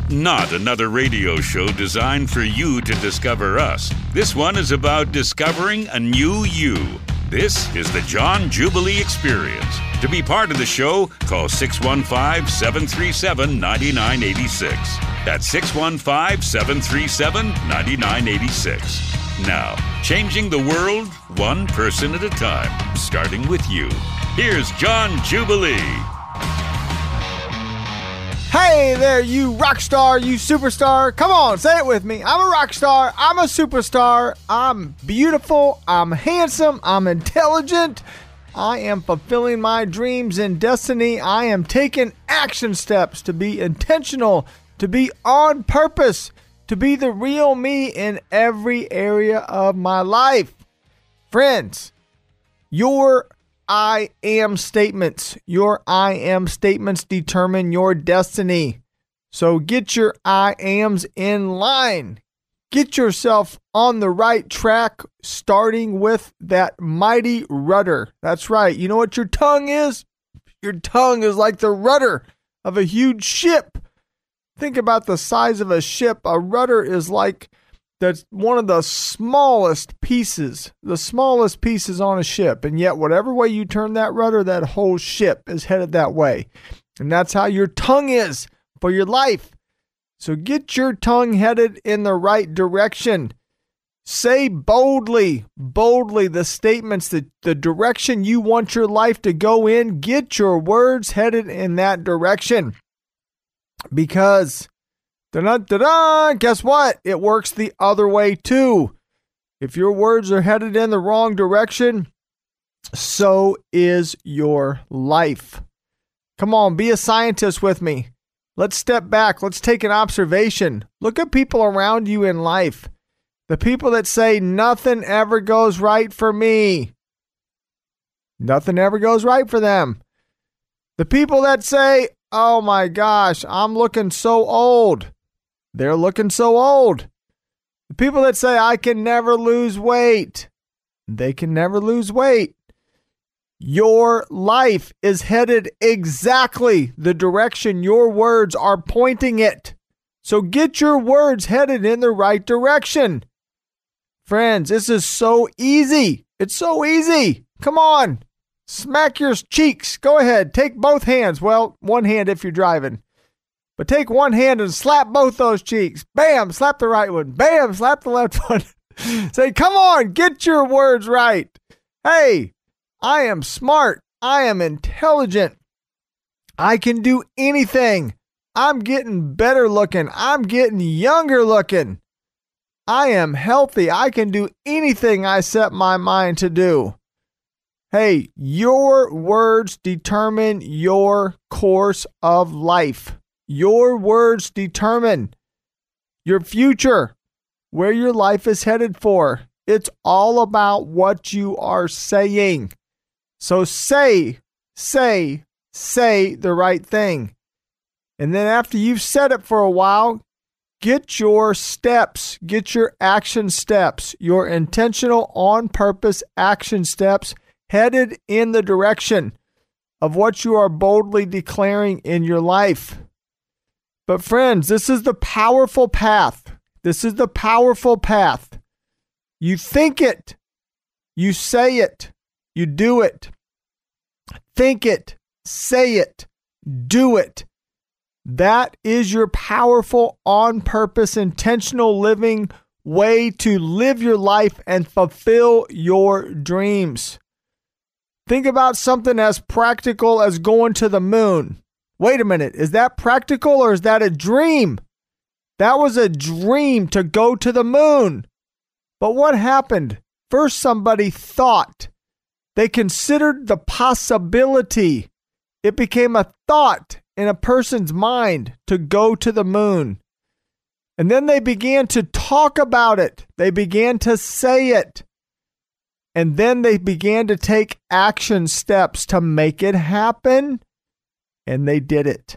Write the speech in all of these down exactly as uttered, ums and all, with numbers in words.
not another radio show designed for you to discover us. This one is about discovering a new you. This is the John Jubilee Experience. To be part of the show, call six one five, seven three seven, nine nine eight six. That's six one five, seven three seven, nine nine eight six. Now, changing the world one person at a time, starting with you. Here's John Jubilee. Hey there, you rock star, you superstar. Come on, say it with me. I'm a rock star. I'm a superstar. I'm beautiful. I'm handsome. I'm intelligent. I am fulfilling my dreams and destiny. I am taking action steps to be intentional, to be on purpose, to be the real me in every area of my life. Friends, your I am statements. Your I am statements determine your destiny. So get your I ams in line. Get yourself on the right track, starting with that mighty rudder. That's right. You know what your tongue is? Your tongue is like the rudder of a huge ship. Think about the size of a ship. A rudder is like that's one of the smallest pieces, the smallest pieces on a ship. And yet, whatever way you turn that rudder, that whole ship is headed that way. And that's how your tongue is for your life. So get your tongue headed in the right direction. Say boldly, boldly the statements, that the direction you want your life to go in. Get your words headed in that direction. Because Da-da-da-da, guess what? It works the other way too. If your words are headed in the wrong direction, so is your life. Come on, be a scientist with me. Let's step back. Let's take an observation. Look at people around you in life. The people that say, nothing ever goes right for me. Nothing ever goes right for them. The people that say, oh my gosh, I'm looking so old. They're looking so old. The people that say, I can never lose weight. They can never lose weight. Your life is headed exactly the direction your words are pointing it. So get your words headed in the right direction. Friends, this is so easy. It's so easy. Come on. Smack your cheeks. Go ahead. Take both hands. Well, one hand if you're driving. But take one hand and slap both those cheeks. Bam, slap the right one. Bam, slap the left one. Say, come on, get your words right. Hey, I am smart. I am intelligent. I can do anything. I'm getting better looking. I'm getting younger looking. I am healthy. I can do anything I set my mind to do. Hey, your words determine your course of life. Your words determine your future, where your life is headed for. It's all about what you are saying. So say, say, say the right thing. And then after you've said it for a while, get your steps, get your action steps, your intentional, on purpose action steps headed in the direction of what you are boldly declaring in your life. But friends, this is the powerful path. This is the powerful path. You think it. You say it. You do it. Think it. Say it. Do it. That is your powerful, on-purpose, intentional living way to live your life and fulfill your dreams. Think about something as practical as going to the moon. Wait a minute, is that practical or is that a dream? That was a dream to go to the moon. But what happened? First, somebody thought. They considered the possibility. It became a thought in a person's mind to go to the moon. And then they began to talk about it. They began to say it. And then they began to take action steps to make it happen. And they did it.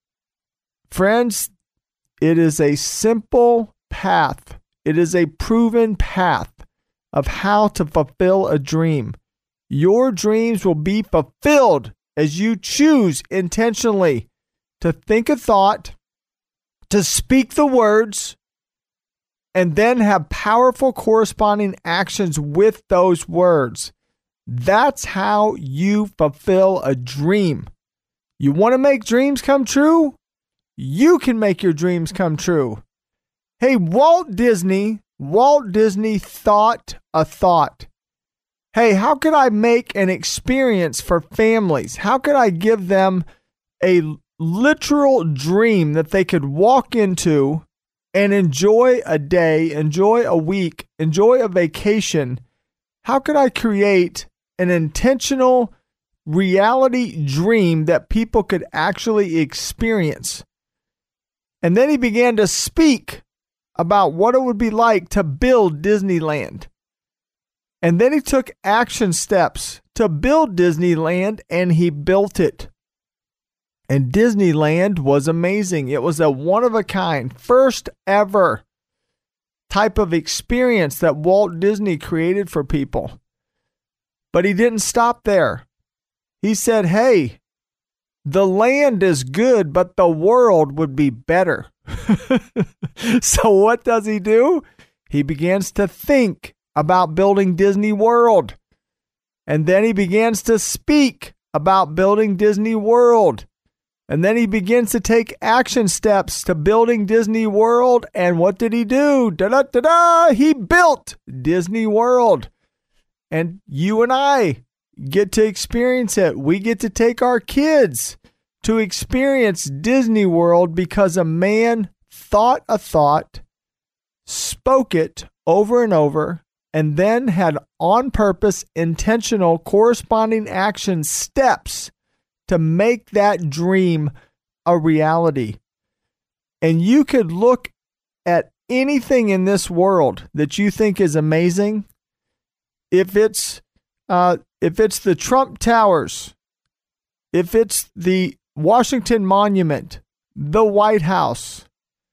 Friends, it is a simple path. It is a proven path of how to fulfill a dream. Your dreams will be fulfilled as you choose intentionally to think a thought, to speak the words and then have powerful corresponding actions with those words. That's how you fulfill a dream. You want to make dreams come true? You can make your dreams come true. Hey, Walt Disney, Walt Disney thought a thought. Hey, how could I make an experience for families? How could I give them a literal dream that they could walk into and enjoy a day, enjoy a week, enjoy a vacation? How could I create an intentional reality dream that people could actually experience? And then he began to speak about what it would be like to build Disneyland. And then he took action steps to build Disneyland, and he built it. And Disneyland was amazing. It was a one-of-a-kind, first ever type of experience that Walt Disney created for people. But he didn't stop there. He said, hey, the land is good, but the world would be better. So what does he do? He begins to think about building Disney World. And then he begins to speak about building Disney World. And then he begins to take action steps to building Disney World. And what did he do? Da-da-da-da! He built Disney World. And you and I get to experience it. We get to take our kids to experience Disney World because a man thought a thought, spoke it over and over, and then had on purpose, intentional, corresponding action steps to make that dream a reality. And you could look at anything in this world that you think is amazing. If it's uh, if it's the Trump Towers, if it's the Washington Monument, the White House,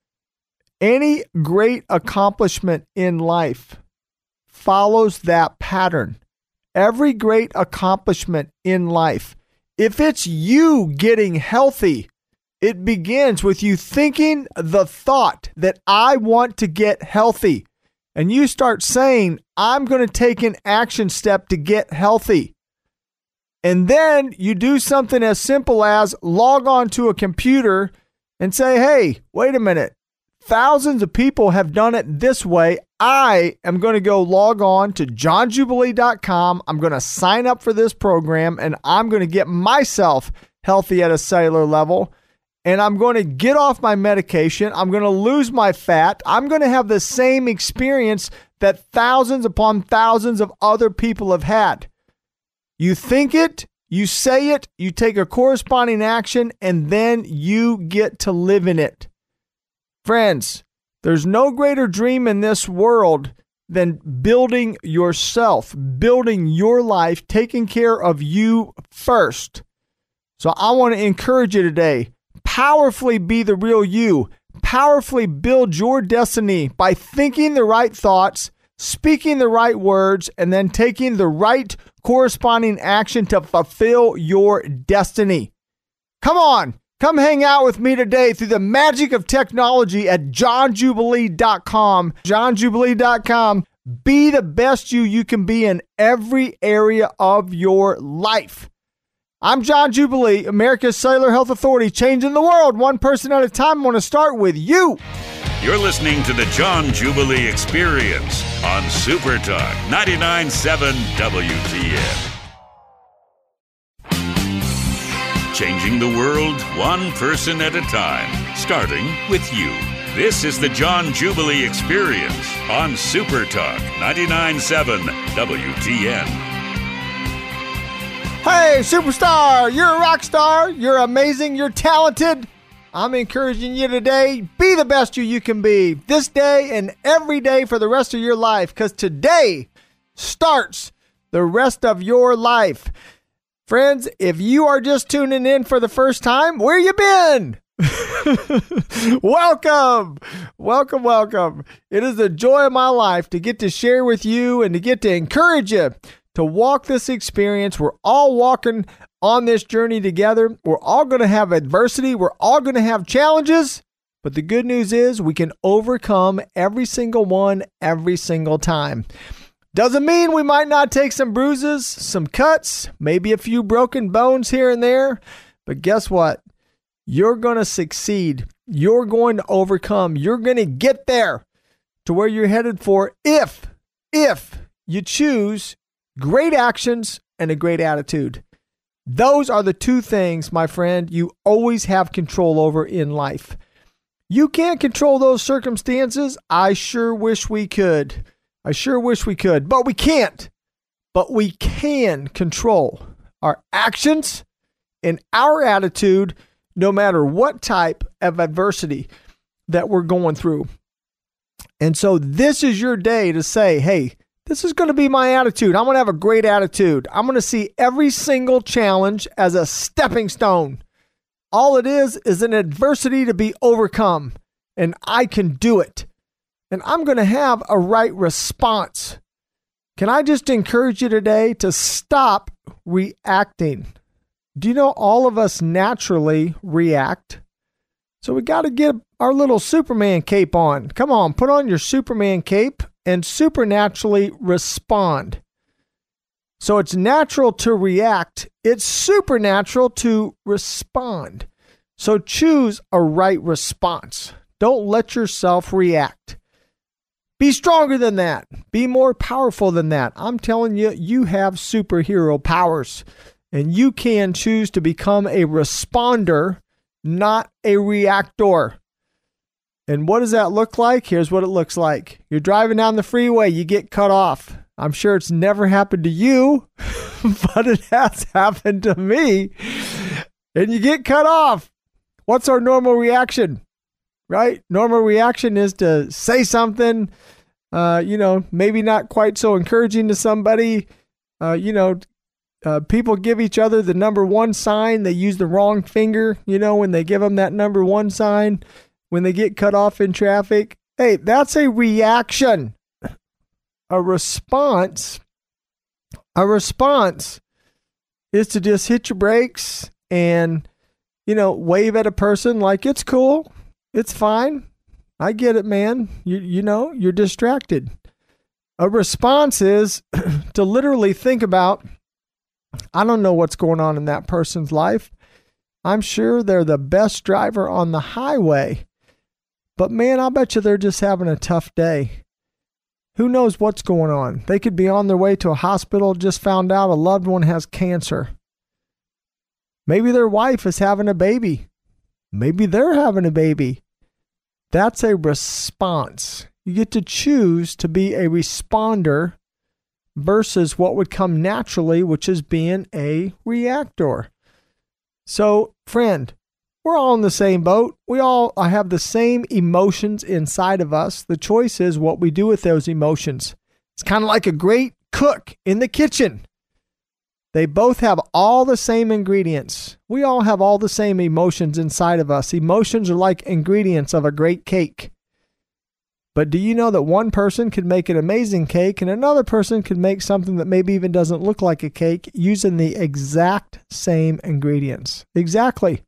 any great accomplishment in life follows that pattern. Every great accomplishment in life, if it's you getting healthy, it begins with you thinking the thought that I want to get healthy. And you start saying, I'm going to take an action step to get healthy. And then you do something as simple as log on to a computer and say, hey, wait a minute. Thousands of people have done it this way. I am going to go log on to john jubilee dot com. I'm going to sign up for this program, and I'm going to get myself healthy at a cellular level. And I'm going to get off my medication. I'm going to lose my fat. I'm going to have the same experience that thousands upon thousands of other people have had. You think it, you say it, you take a corresponding action, and then you get to live in it. Friends, there's no greater dream in this world than building yourself, building your life, taking care of you first. So I want to encourage you today. Powerfully be the real you. Powerfully build your destiny by thinking the right thoughts, speaking the right words, and then taking the right corresponding action to fulfill your destiny. Come on, come hang out with me today through the magic of technology at john jubilee dot com. john jubilee dot com. Be the best you you can be in every area of your life. I'm John Jubilee, America's Cellular Health Authority, changing the world one person at a time. I want to start with you. You're listening to the John Jubilee Experience on Super Talk ninety-nine point seven W T N. Changing the world one person at a time, starting with you. This is the John Jubilee Experience on Super Talk ninety-nine point seven W T N. Hey, superstar, you're a rock star, you're amazing, you're talented. I'm encouraging you today, be the best you you can be this day and every day for the rest of your life, because today starts the rest of your life. Friends, if you are just tuning in for the first time, where you been? Welcome, welcome, welcome. It is the joy of my life to get to share with you and to get to encourage you to walk this experience. We're all walking on this journey together. We're all going to have adversity. We're all going to have challenges. But the good news is we can overcome every single one every single time. Doesn't mean we might not take some bruises, some cuts, maybe a few broken bones here and there. But guess what? You're going to succeed. You're going to overcome. You're going to get there to where you're headed for if, if you choose great actions and a great attitude. Those are the two things, my friend, you always have control over in life. You can't control those circumstances. I sure wish we could. I sure wish we could, but we can't. But we can control our actions and our attitude no matter what type of adversity that we're going through. And so this is your day to say, hey, this is going to be my attitude. I'm going to have a great attitude. I'm going to see every single challenge as a stepping stone. All it is is an adversity to be overcome, and I can do it. And I'm going to have a right response. Can I just encourage you today to stop reacting? Do you know all of us naturally react? So we got to get our little Superman cape on. Come on, put on your Superman cape and supernaturally respond. So it's natural to react. It's supernatural to respond. So choose a right response. Don't let yourself react. Be stronger than that. Be more powerful than that. I'm telling you, you have superhero powers. And you can choose to become a responder, not a reactor. And what does that look like? Here's what it looks like. You're driving down the freeway, you get cut off. I'm sure it's never happened to you, but it has happened to me. And you get cut off. What's our normal reaction? Right? Normal reaction is to say something, uh, you know, maybe not quite so encouraging to somebody. Uh, you know, uh, people give each other the number one sign. They use the wrong finger, you know, when they give them that number one sign, when they get cut off in traffic. Hey, that's a reaction. A response, a response is to just hit your brakes and, you know, wave at a person like it's cool. It's fine. I get it, man. You you know, you're distracted. A response is to literally think about, I don't know what's going on in that person's life. I'm sure they're the best driver on the highway. But man, I'll bet you they're just having a tough day. Who knows what's going on? They could be on their way to a hospital, just found out a loved one has cancer. Maybe their wife is having a baby. Maybe they're having a baby. That's a response. You get to choose to be a responder versus what would come naturally, which is being a reactor. So, friend, we're all in the same boat. We all have the same emotions inside of us. The choice is what we do with those emotions. It's kind of like a great cook in the kitchen. They both have all the same ingredients. We all have all the same emotions inside of us. Emotions are like ingredients of a great cake. But do you know that one person could make an amazing cake and another person could make something that maybe even doesn't look like a cake using the exact same ingredients? Exactly.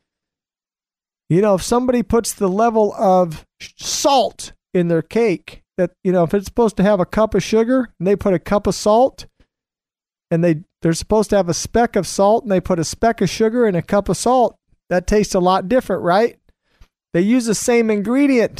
You know, if somebody puts the level of salt in their cake, that, you know, if it's supposed to have a cup of sugar and they put a cup of salt, and they, they're supposed to have a speck of salt and they put a speck of sugar in a cup of salt, that tastes a lot different, right? They use the same ingredient,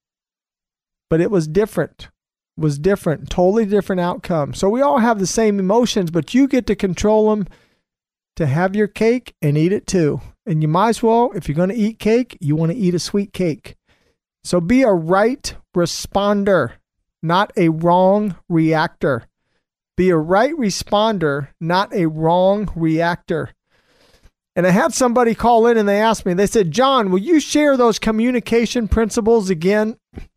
but it was different. It was different, totally different outcome. So we all have the same emotions, but you get to control them to have your cake and eat it too. And you might as well, if you're going to eat cake, you want to eat a sweet cake. So be a right responder, not a wrong reactor. Be a right responder, not a wrong reactor. And I had somebody call in and they asked me, they said, John, will you share those communication principles again?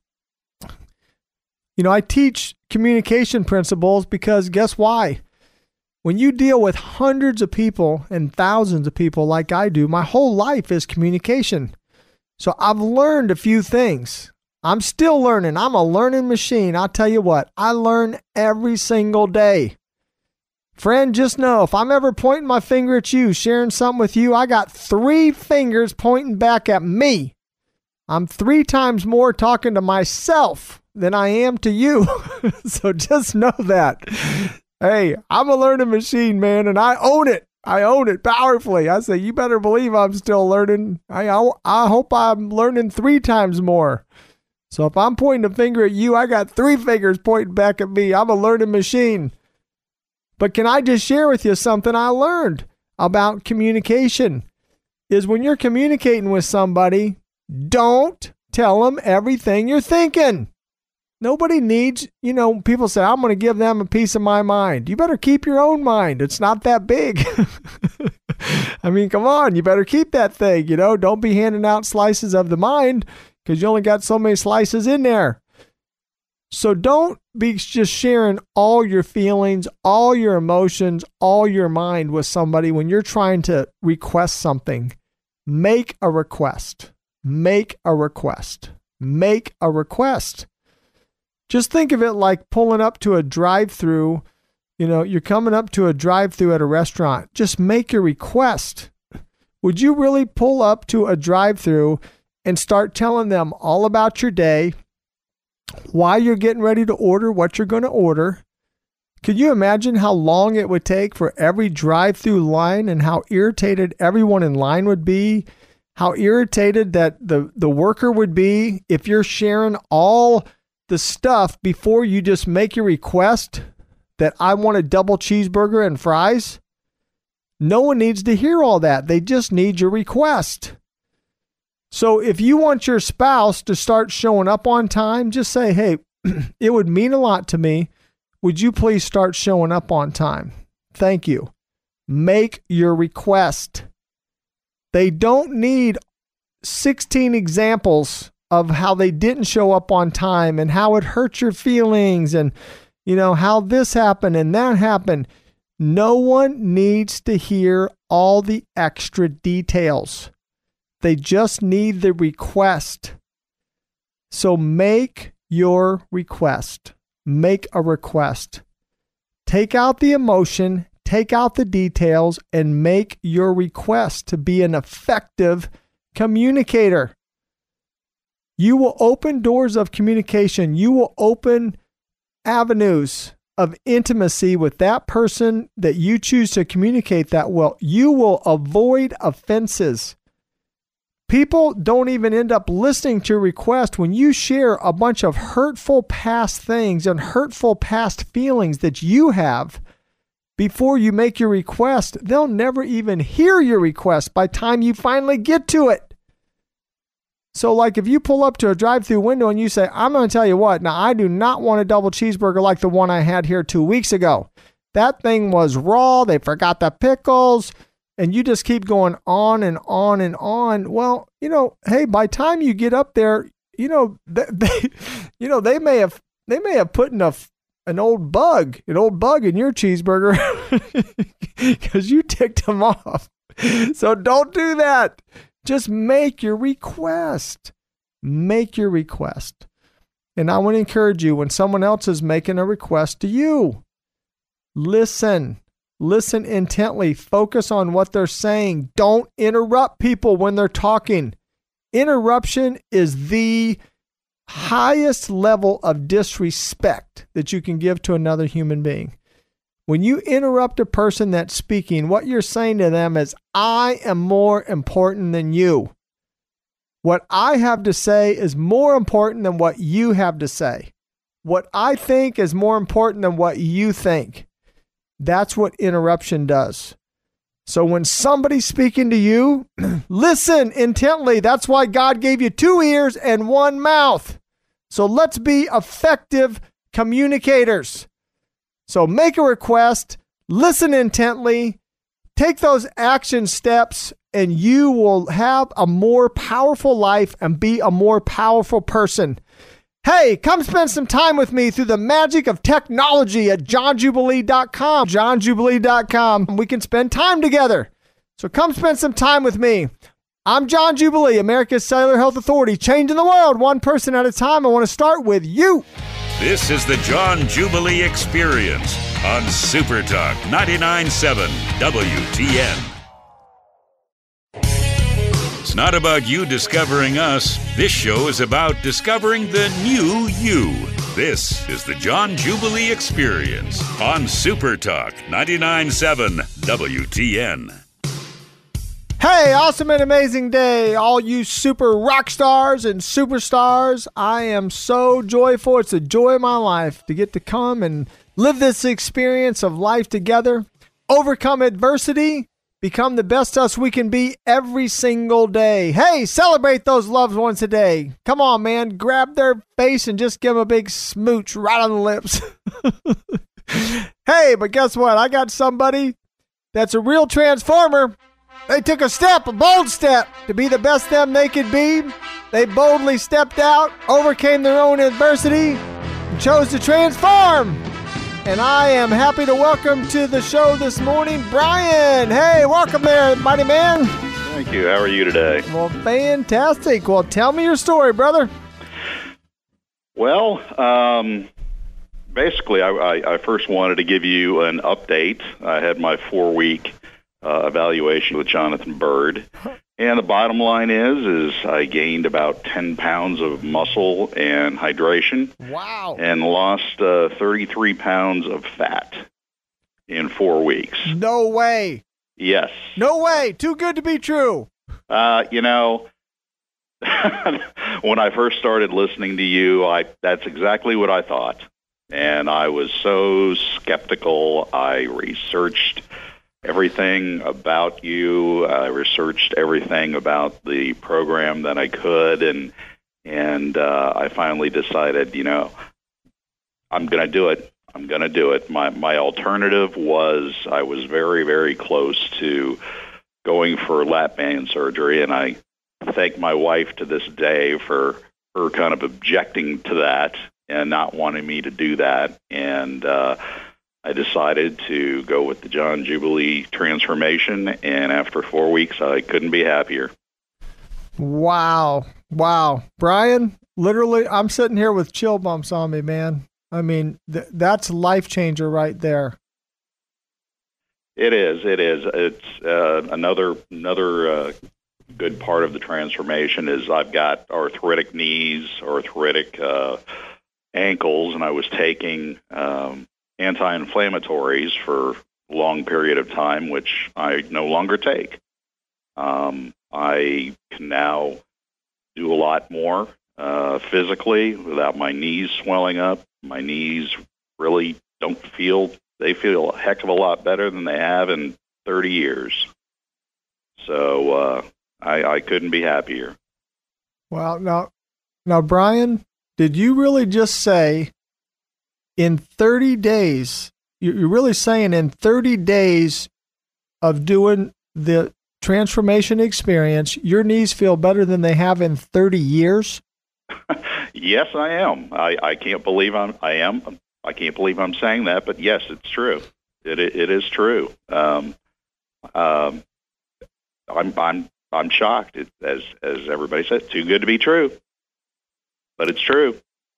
You know, I teach communication principles because guess why? When you deal with hundreds of people and thousands of people like I do, my whole life is communication. So I've learned a few things. I'm still learning. I'm a learning machine. I'll tell you what, I learn every single day. Friend, just know if I'm ever pointing my finger at you, sharing something with you, I got three fingers pointing back at me. I'm three times more talking to myself than I am to you. So just know that. Hey, I'm a learning machine, man, and I own it. I own it powerfully. I say, you better believe I'm still learning. I, I, I hope I'm learning three times more. So if I'm pointing a finger at you, I got three fingers pointing back at me. I'm a learning machine. But can I just share with you something I learned about communication? Is when you're communicating with somebody, don't tell them everything you're thinking. Nobody needs, you know, people say, I'm going to give them a piece of my mind. You better keep your own mind. It's not that big. I mean, come on, you better keep that thing, you know. Don't be handing out slices of the mind because you only got so many slices in there. So don't be just sharing all your feelings, all your emotions, all your mind with somebody when you're trying to request something. Make a request. Make a request. Make a request. Just think of it like pulling up to a drive-through. You know, you're coming up to a drive-through at a restaurant. Just make your request. Would you really pull up to a drive-through and start telling them all about your day, why you're getting ready to order, what you're going to order? Could you imagine how long it would take for every drive-through line and how irritated everyone in line would be? How irritated that the, the worker would be if you're sharing all the stuff before you just make your request that I want a double cheeseburger and fries? No one needs to hear all that. They just need your request. So if you want your spouse to start showing up on time, just say, hey, it would mean a lot to me. Would you please start showing up on time? Thank you. Make your request. They don't need sixteen examples of how they didn't show up on time and how it hurt your feelings and, you know, how this happened and that happened. No one needs to hear all the extra details. They just need the request. So make your request. Make a request. Take out the emotion, take out the details, and make your request to be an effective communicator. You will open doors of communication. You will open avenues of intimacy with that person that you choose to communicate that well. You will avoid offenses. People don't even end up listening to your request when you share a bunch of hurtful past things and hurtful past feelings that you have. Before you make your request, they'll never even hear your request by the time you finally get to it. So like if you pull up to a drive-through window and you say, I'm going to tell you what, now I do not want a double cheeseburger like the one I had here two weeks ago. That thing was raw. They forgot the pickles. And you just keep going on and on and on. Well, you know, hey, by the time you get up there, you know, they, they you know, they may have, they may have put in a, an old bug, an old bug in your cheeseburger because you ticked them off. So don't do that. Just make your request. Make your request. And I want to encourage you when someone else is making a request to you, listen. Listen intently. Focus on what they're saying. Don't interrupt people when they're talking. Interruption is the highest level of disrespect that you can give to another human being. When you interrupt a person that's speaking, what you're saying to them is, I am more important than you. What I have to say is more important than what you have to say. What I think is more important than what you think. That's what interruption does. So when somebody's speaking to you, listen intently. That's why God gave you two ears and one mouth. So let's be effective communicators. So make a request, listen intently, take those action steps, and you will have a more powerful life and be a more powerful person. Hey, come spend some time with me through the magic of technology at john jubilee dot com. john jubilee dot com. We can spend time together. So come spend some time with me. I'm John Jubilee, America's Cellular Health Authority, changing the world one person at a time. I want to start with you. This is the John Jubilee Experience on Super Talk ninety-nine point seven W T N. It's not about you discovering us. This show is about discovering the new you. This is the John Jubilee Experience on Super Talk ninety-nine point seven W T N. Hey, awesome and amazing day, all you super rock stars and superstars. I am so joyful. It's a joy of my life to get to come and live this experience of life together, overcome adversity, become the best us we can be every single day. Hey, celebrate those loved ones today. Come on, man. Grab their face and just give them a big smooch right on the lips. Hey, but guess what? I got somebody that's a real transformer. They took a step, a bold step, to be the best them they could be. They boldly stepped out, overcame their own adversity, and chose to transform. And I am happy to welcome to the show this morning, Brian. Hey, welcome there, mighty man. Thank you. How are you today? Well, fantastic. Well, tell me your story, brother. Well, um, basically, I, I, I first wanted to give you an update. I had my four-week uh, evaluation with Jonathan Bird. And the bottom line is, is I gained about ten pounds of muscle and hydration. Wow. And lost uh, thirty-three pounds of fat in four weeks. No way. Yes. No way. Too good to be true. Uh, you know, when I first started listening to you, I that's exactly what I thought. And I was so skeptical. I researched everything about you. I researched everything about the program that I could, and and uh, I finally decided, you know, I'm going to do it. I'm going to do it. My my alternative was I was very, very close to going for lap band surgery, and I thank my wife to this day for her kind of objecting to that and not wanting me to do that. And uh, I decided to go with the John Jubilee transformation, and after four weeks, I couldn't be happier. Wow. Wow. Brian, literally, I'm sitting here with chill bumps on me, man. I mean, th- that's life changer right there. It is. It is. It's uh, another another uh, good part of the transformation is I've got arthritic knees, arthritic uh, ankles, and I was taking um, anti-inflammatories for a long period of time, which I no longer take. Um, I can now do a lot more uh, physically without my knees swelling up. My knees really don't feel, they feel a heck of a lot better than they have in thirty years. So uh, I, I couldn't be happier. Well, now, now, Brian, did you really just say in thirty days, you're really saying in thirty days of doing the transformation experience, your knees feel better than they have in thirty years? Yes, I am. I, I can't believe I'm, I am. I can't believe I'm saying that, but yes, it's true. It it, it is true. Um, um, I'm I'm I'm shocked. It, as as everybody said, too good to be true, but it's true.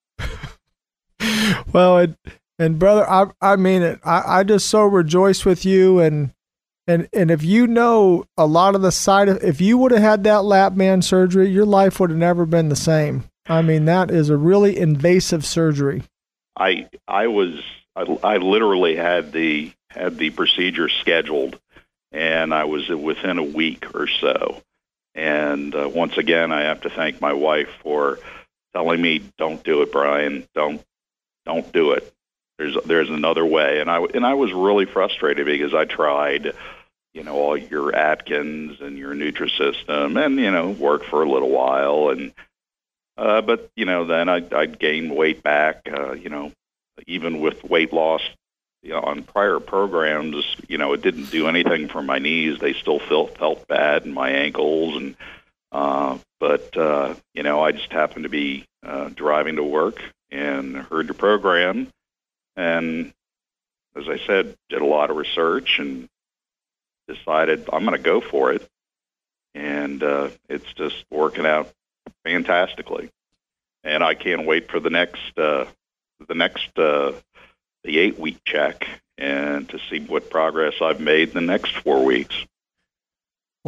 Well, and, and brother, I I mean it. I, I just so rejoice with you, and and and if you know a lot of the side of, if you would have had that lap band surgery, your life would have never been the same. I mean, that is a really invasive surgery. I I was I, I literally had the had the procedure scheduled, and I was within a week or so. And uh, once again, I have to thank my wife for telling me, "Don't do it, Brian. Don't don't do it. There's there's another way." And I and I was really frustrated because I tried, you know, all your Atkins and your Nutrisystem, and you know, worked for a little while, and uh, but you know, then I I'd gain weight back. Uh, you know, even with weight loss, you know, on prior programs, you know, it didn't do anything for my knees. They still felt felt bad in my ankles, and uh, but uh, you know, I just happened to be uh, driving to work and heard the program, and as I said, did a lot of research and decided I'm going to go for it, and uh, it's just working out fantastically, and I can't wait for the next uh, the next uh, the eight week check and to see what progress I've made in the next four weeks. Well,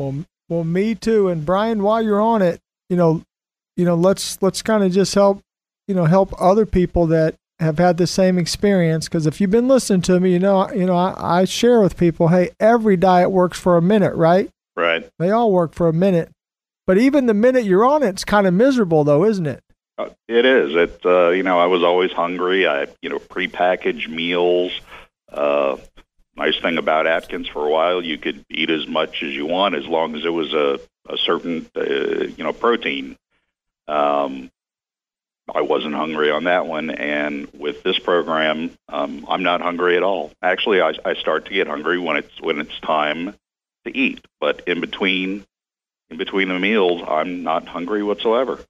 Well, me too. And Brian, while you're on it, you know, you know, let's let's kind of just help, you know, help other people that have had the same experience. Because if you've been listening to me, you know, you know, I, I share with people, hey, every diet works for a minute, right? Right. They all work for a minute. But even the minute you're on it, it's kind of miserable, though, isn't it? Uh, it is. It. Uh, you know, I was always hungry. I, you know, prepackaged meals. Uh, nice thing about Atkins, for a while, you could eat as much as you want as long as it was a, a certain, uh, you know, protein. Um, I wasn't hungry on that one, and with this program, um, I'm not hungry at all. Actually, I, I start to get hungry when it's when it's time to eat, but in between, in between the meals, I'm not hungry whatsoever.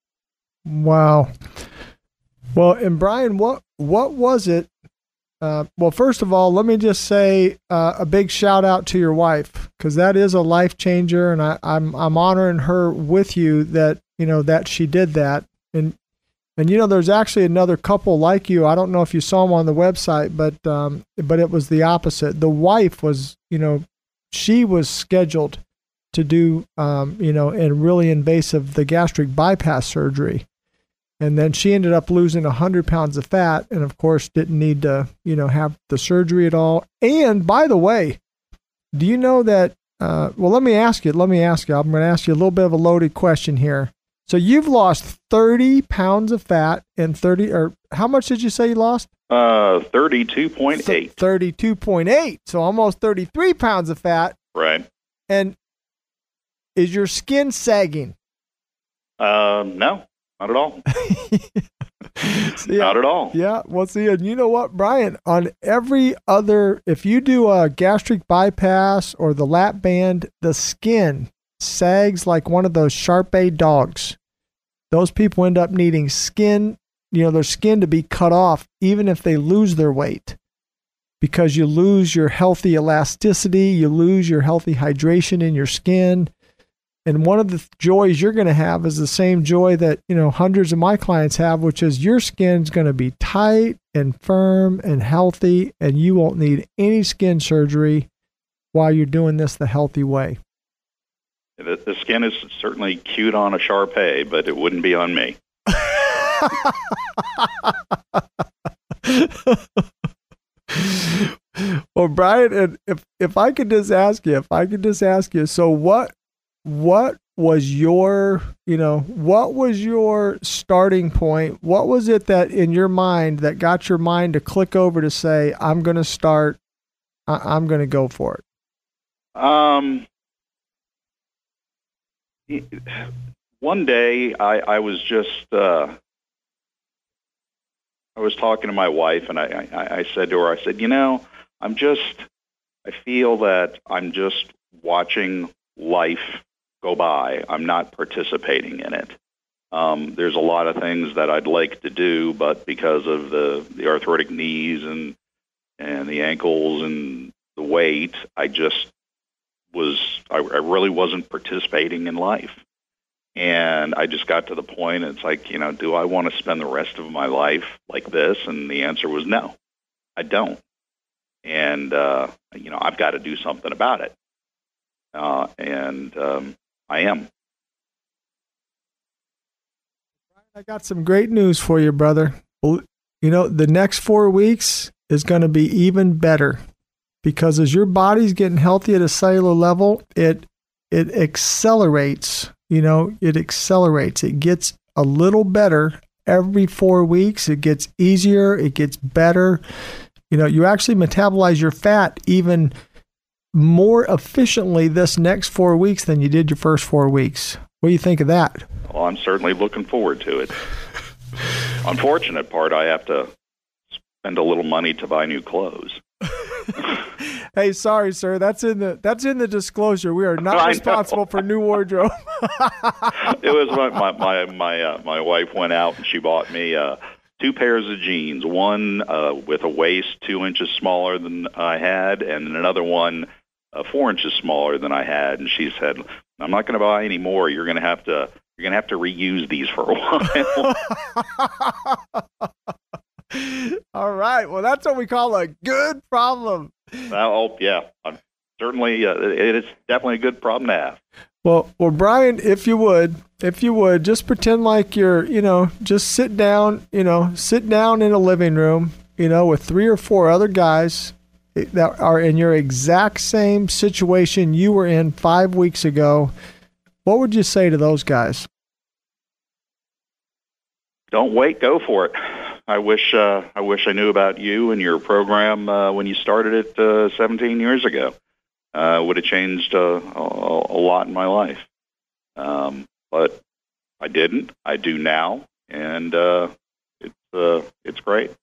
Wow. Well, and Brian, what what was it? Uh, well, first of all, let me just say uh, a big shout out to your wife, because that is a life changer, and I, I'm I'm honoring her with you that you know that she did that, and and you know there's actually another couple like you. I don't know if you saw them on the website, but um, but it was the opposite. The wife was, you know, she was scheduled to do um, you know, and really invasive the gastric bypass surgery. And then she ended up losing one hundred pounds of fat, and of course didn't need to, you know, have the surgery at all. And by the way, do you know that, uh, well, let me ask you, let me ask you, I'm going to ask you a little bit of a loaded question here. So you've lost thirty pounds of fat and thirty, or how much did you say you lost? Uh, thirty-two point eight. thirty-two point eight. So almost thirty-three pounds of fat. Right. And is your skin sagging? Uh, no. Not at all. See, Not at all. Yeah. Well, see, and you know what, Brian, on every other, if you do a gastric bypass or the lap band, the skin sags like one of those Shar-Pei dogs. Those people end up needing skin, you know, their skin to be cut off, even if they lose their weight, because you lose your healthy elasticity, you lose your healthy hydration in your skin. And one of the joys you're going to have is the same joy that, you know, hundreds of my clients have, which is your skin's going to be tight and firm and healthy, and you won't need any skin surgery while you're doing this the healthy way. The, the skin is certainly cute on a Shar-Pei, but it wouldn't be on me. Well, Brian, if if I could just ask you, if I could just ask you, so what what was your, you know, what was your starting point? What was it that in your mind that got your mind to click over to say, I'm going to start, I, I'm going to go for it? Um, one day I, I was just, uh, I was talking to my wife, and I, I, I said to her, I said, you know, I'm just, I feel that I'm just watching life go by. I'm not participating in it. Um, there's a lot of things that I'd like to do, but because of the, the arthritic knees and and the ankles and the weight, I just was, I, I really wasn't participating in life. And I just got to the point, it's like, you know, do I want to spend the rest of my life like this? And the answer was no, I don't. And, uh, you know, I've got to do something about it. Uh, and um, I am. I got some great news for you, brother. You know, the next four weeks is going to be even better, because as your body's getting healthy at a cellular level, it it accelerates. You know, it accelerates. It gets a little better every four weeks. It gets easier. It gets better. You know, you actually metabolize your fat even more efficiently this next four weeks than you did your first four weeks. What do you think of that? Well, I'm certainly looking forward to it. Unfortunate part, I have to spend a little money to buy new clothes. Hey, sorry, sir. That's in the that's in the disclosure. We are not responsible for new wardrobe. It was my my my my, uh, my wife went out and she bought me uh, two pairs of jeans. One uh, with a waist two inches smaller than I had, and another one uh, four inches smaller than I had. And she said, "I'm not going to buy any more. You're going to have to you're going to have to reuse these for a while." All right. Well, that's what we call a good problem. Oh, yeah. I'm certainly, uh, it is definitely a good problem to have. Well, well, Brian, if you would, if you would, just pretend like you're, you know, just sit down, you know, sit down in a living room, you know, with three or four other guys that are in your exact same situation you were in five weeks ago. What would you say to those guys? Don't wait, go for it. I wish uh, I wish I knew about you and your program uh, when you started it uh, seventeen years ago. Uh, would have changed uh, a, a lot in my life. Um, but I didn't. I do now, and uh, it's uh, it's great.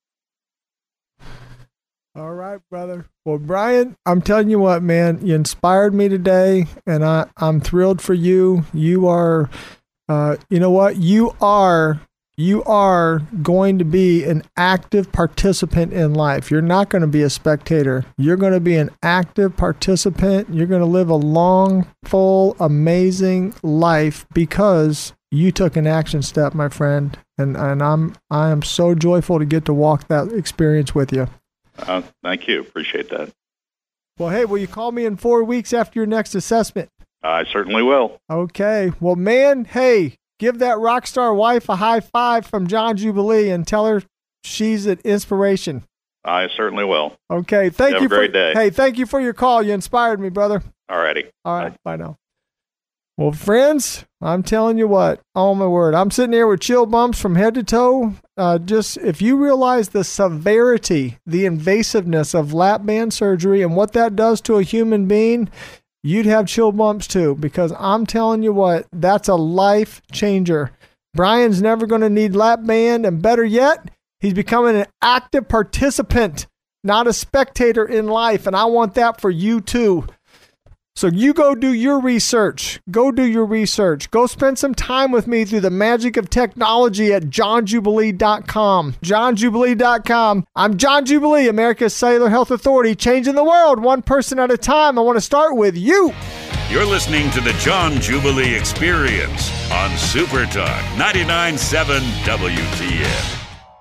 All right, brother. Well, Brian, I'm telling you what, man, you inspired me today, and I, I'm thrilled for you. You are, uh, you know what? You are, you are going to be an active participant in life. You're not going to be a spectator. You're going to be an active participant. You're going to live a long, full, amazing life because you took an action step, my friend. And, and I'm, I am so joyful to get to walk that experience with you. Uh, thank you. Appreciate that. Well, hey, will you call me in four weeks after your next assessment? I certainly will. Okay. Well, man, hey, give that rock star wife a high five from John Jubilee and tell her she's an inspiration. I certainly will. Okay. Thank you. you Have a great for, day. Hey, thank you for your call. You inspired me, brother. All righty. All right. Bye. Bye now. Well, friends, I'm telling you what, oh my word, I'm sitting here with chill bumps from head to toe. Uh, just if you realize the severity, the invasiveness of lap band surgery and what that does to a human being, you'd have chill bumps too, because I'm telling you what, that's a life changer. Brian's never going to need lap band, and better yet, he's becoming an active participant, not a spectator in life, and I want that for you too. So you go do your research. Go do your research. Go spend some time with me through the magic of technology at john jubilee dot com. john jubilee dot com. I'm John Jubilee, America's Cellular Health Authority, changing the world one person at a time. I want to start with you. You're listening to the John Jubilee Experience on Super Talk ninety-nine point seven W T N.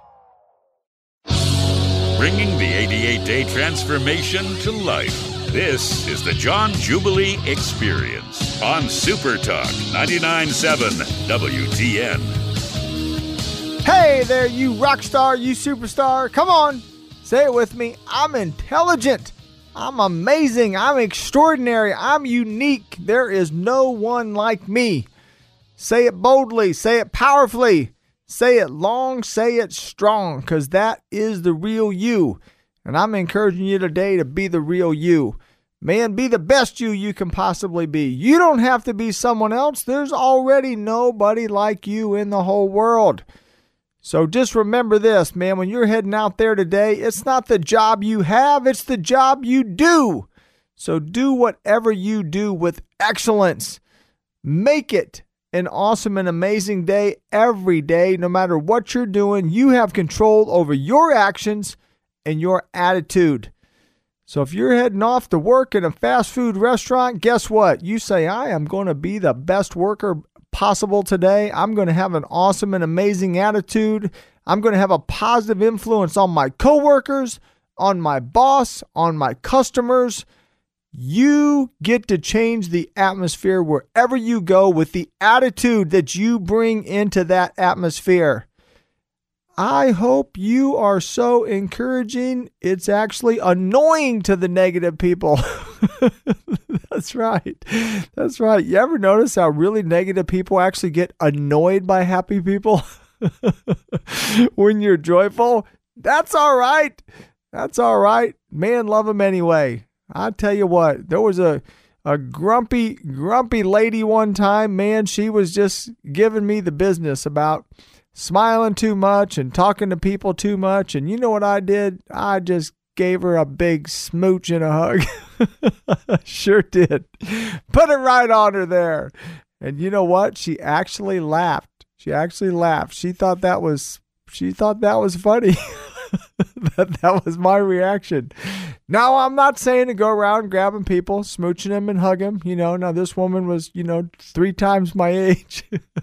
Bringing the eighty-eight day transformation to life. This is the John Jubilee Experience on Super Talk ninety-nine point seven W T N. Hey there, you rock star, you superstar. Come on, say it with me. I'm intelligent. I'm amazing. I'm extraordinary. I'm unique. There is no one like me. Say it boldly. Say it powerfully. Say it long. Say it strong, because that is the real you. And I'm encouraging you today to be the real you. Man, be the best you you can possibly be. You don't have to be someone else. There's already nobody like you in the whole world. So just remember this, man, when you're heading out there today, it's not the job you have, it's the job you do. So do whatever you do with excellence. Make it an awesome and amazing day every day. No matter what you're doing, you have control over your actions and your attitude. So if you're heading off to work in a fast food restaurant, guess what? You say, I am going to be the best worker possible today. I'm going to have an awesome and amazing attitude. I'm going to have a positive influence on my coworkers, on my boss, on my customers. You get to change the atmosphere wherever you go with the attitude that you bring into that atmosphere. I hope you are so encouraging, it's actually annoying to the negative people. That's right. That's right. You ever notice how really negative people actually get annoyed by happy people? When you're joyful, that's all right. That's all right. Man, love them anyway. I tell you what, there was a, a grumpy, grumpy lady one time. Man, she was just giving me the business about smiling too much and talking to people too much. And you know what I did? I just gave her a big smooch and a hug. Sure did. Put it right on her there. And you know what? She actually laughed. She actually laughed. She thought that was, she thought that was funny. that, that was my reaction. Now, I'm not saying to go around grabbing people, smooching them and hugging them. You know, now this woman was, you know, three times my age.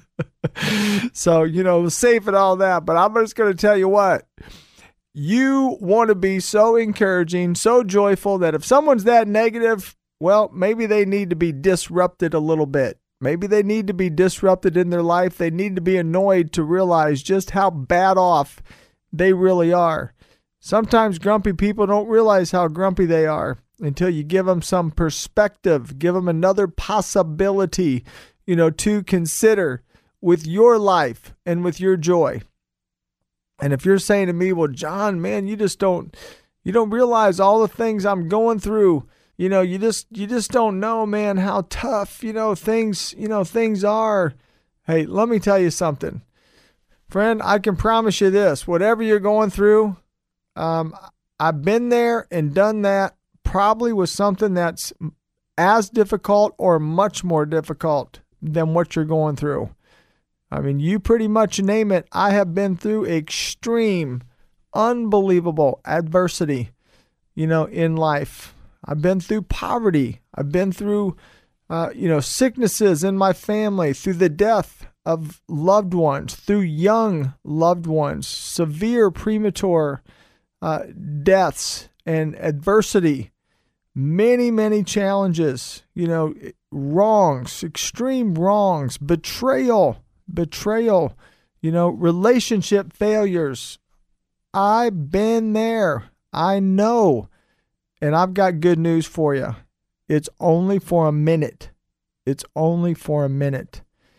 So, you know, safe and all that. But I'm just going to tell you what. You want to be so encouraging, so joyful that if someone's that negative, well, maybe they need to be disrupted a little bit. Maybe they need to be disrupted in their life. They need to be annoyed to realize just how bad off they really are. Sometimes grumpy people don't realize how grumpy they are until you give them some perspective, give them another possibility, you know, to consider with your life and with your joy. And if you're saying to me, well, John, man, you just don't, you don't realize all the things I'm going through. You know, you just, you just don't know, man, how tough, you know, things, you know, things are. Hey, let me tell you something, friend. I can promise you this, whatever you're going through, um, I've been there and done that, probably with something that's as difficult or much more difficult than what you're going through. I mean, you pretty much name it. I have been through extreme, unbelievable adversity, you know, in life. I've been through poverty. I've been through, uh, you know, sicknesses in my family, through the death of loved ones, through young loved ones, severe premature uh, deaths and adversity, many, many challenges, you know, wrongs, extreme wrongs, betrayal, betrayal, you know, relationship failures. I've been there. I know. And I've got good news for you. It's only for a minute. It's only for a minute.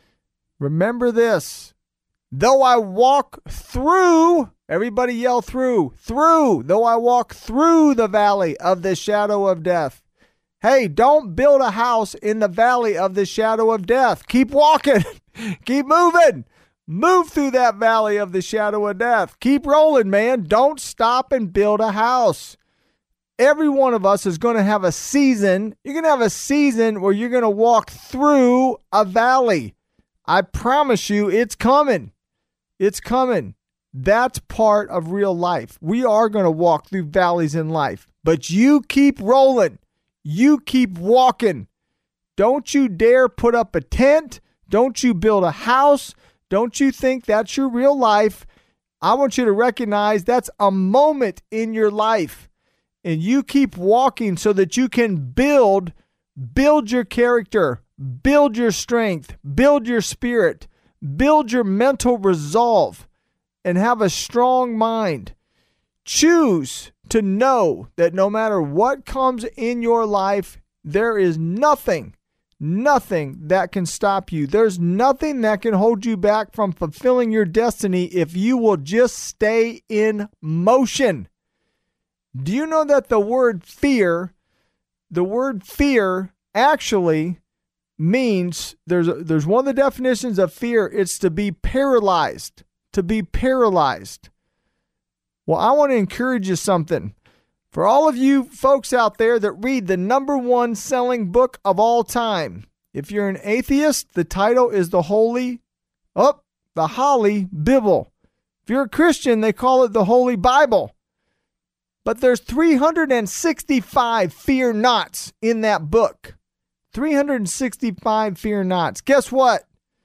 Remember this. Though I walk through, everybody yell through, through, though I walk through the valley of the shadow of death. Hey, don't build a house in the valley of the shadow of death. Keep walking. Keep moving. Move through that valley of the shadow of death. Keep rolling, man. Don't stop and build a house. Every one of us is going to have a season. You're going to have a season where you're going to walk through a valley. I promise you, it's coming. It's coming. That's part of real life. We are going to walk through valleys in life, but you keep rolling. You keep walking. Don't you dare put up a tent. Don't you build a house. Don't you think that's your real life. I want you to recognize that's a moment in your life. And you keep walking so that you can build, build your character, build your strength, build your spirit, build your mental resolve, and have a strong mind. Choose to know that no matter what comes in your life, there is nothing, nothing that can stop you. There's nothing that can hold you back from fulfilling your destiny if you will just stay in motion. Do you know that the word fear, the word fear actually means, there's a, there's one of the definitions of fear, it's to be paralyzed, to be paralyzed. Well, I want to encourage you something. For all of you folks out there that read the number one selling book of all time, if you're an atheist, the title is the Holy, oh, the Holly Bible. If you're a Christian, they call it the Holy Bible. But there's three hundred sixty-five fear nots in that book. three hundred sixty-five fear nots. Guess what?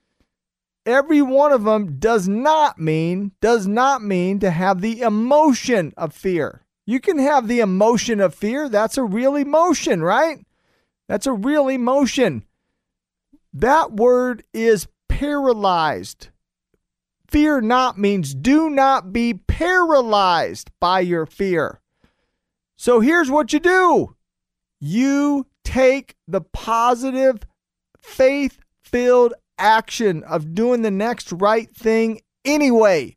Every one of them does not mean, does not mean to have the emotion of fear. You can have the emotion of fear. That's a real emotion, right? That's a real emotion. That word is paralyzed. Fear not means do not be paralyzed by your fear. So here's what you do. You take the positive, faith-filled action of doing the next right thing anyway,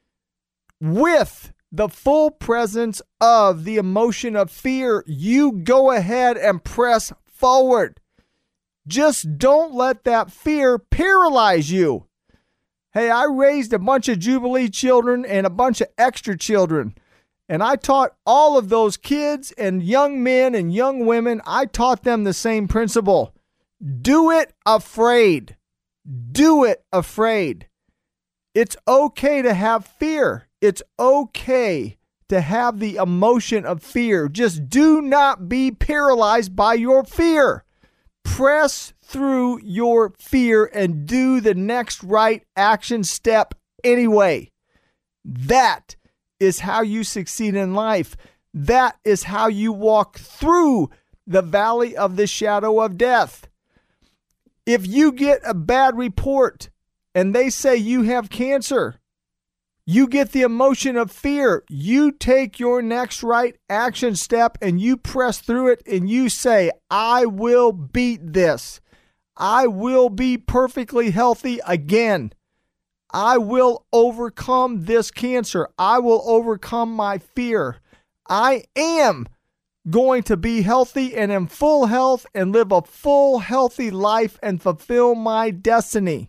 with the full presence of the emotion of fear. You go ahead and press forward. Just don't let that fear paralyze you. Hey, I raised a bunch of Jubilee children and a bunch of extra children. And I taught all of those kids and young men and young women, I taught them the same principle. Do it afraid. Do it afraid. It's okay to have fear. It's okay to have the emotion of fear. Just do not be paralyzed by your fear. Press through your fear and do the next right action step anyway. That is how you succeed in life. That is how you walk through the valley of the shadow of death. If you get a bad report and they say you have cancer, you get the emotion of fear. You take your next right action step and you press through it and you say, I will beat this. I will be perfectly healthy again. I will overcome this cancer. I will overcome my fear. I am going to be healthy and in full health and live a full, healthy life and fulfill my destiny.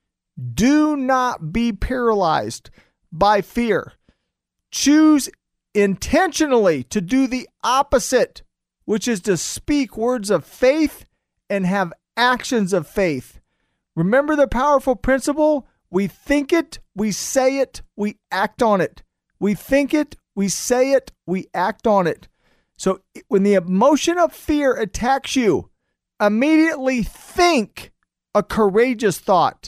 Do not be paralyzed by fear. Choose intentionally to do the opposite, which is to speak words of faith and have actions of faith. Remember the powerful principle? We think it, we say it, we act on it. We think it, we say it, we act on it. So when the emotion of fear attacks you, immediately think a courageous thought,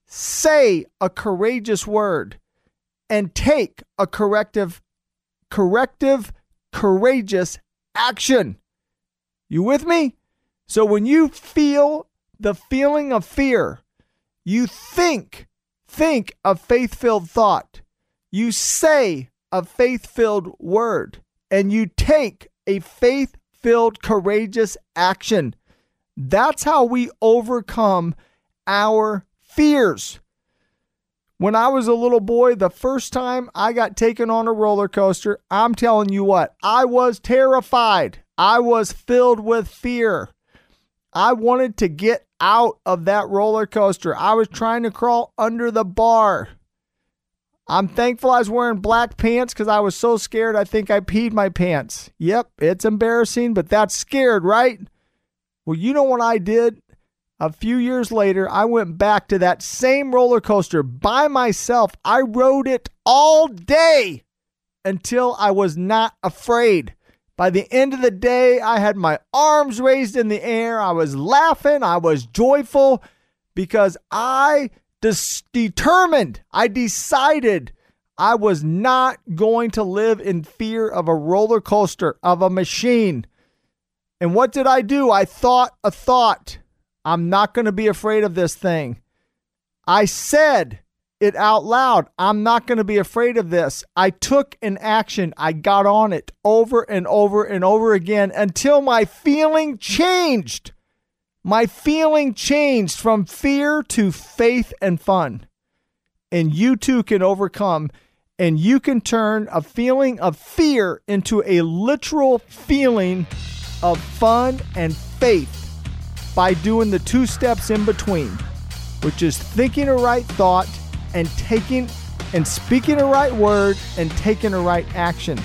say a courageous word, and take a corrective, corrective, courageous action. You with me? So when you feel the feeling of fear, you think, think a faith-filled thought. You say a faith-filled word, and you take a faith-filled, courageous action. That's how we overcome our fears. When I was a little boy, the first time I got taken on a roller coaster, I'm telling you what, I was terrified. I was filled with fear. I wanted to get out of that roller coaster. I was trying to crawl under the bar. I'm thankful I was wearing black pants because I was so scared I think I peed my pants. Yep, it's embarrassing, but that's scared, right? Well, you know what I did? A few years later, I went back to that same roller coaster by myself. I rode it all day until I was not afraid. By the end of the day, I had my arms raised in the air. I was laughing. I was joyful because I Des- determined, I decided I was not going to live in fear of a roller coaster, of a machine. And what did I do? I thought a thought. I'm not going to be afraid of this thing. I said it out loud. I'm not going to be afraid of this. I took an action. I got on it over and over and over again until my feeling changed. My feeling changed from fear to faith and fun. And you too can overcome, and you can turn a feeling of fear into a literal feeling of fun and faith by doing the two steps in between, which is thinking a right thought and taking and speaking a right word and taking a right action.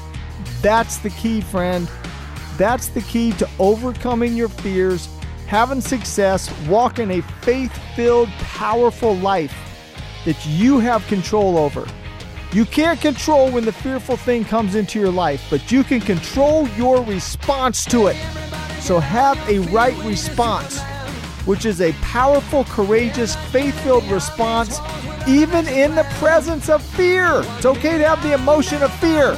That's the key, friend. That's the key to overcoming your fears, having success, walking a faith-filled, powerful life that you have control over. You can't control when the fearful thing comes into your life, but you can control your response to it. So have a right response, which is a powerful, courageous, faith-filled response, even in the presence of fear. It's okay to have the emotion of fear,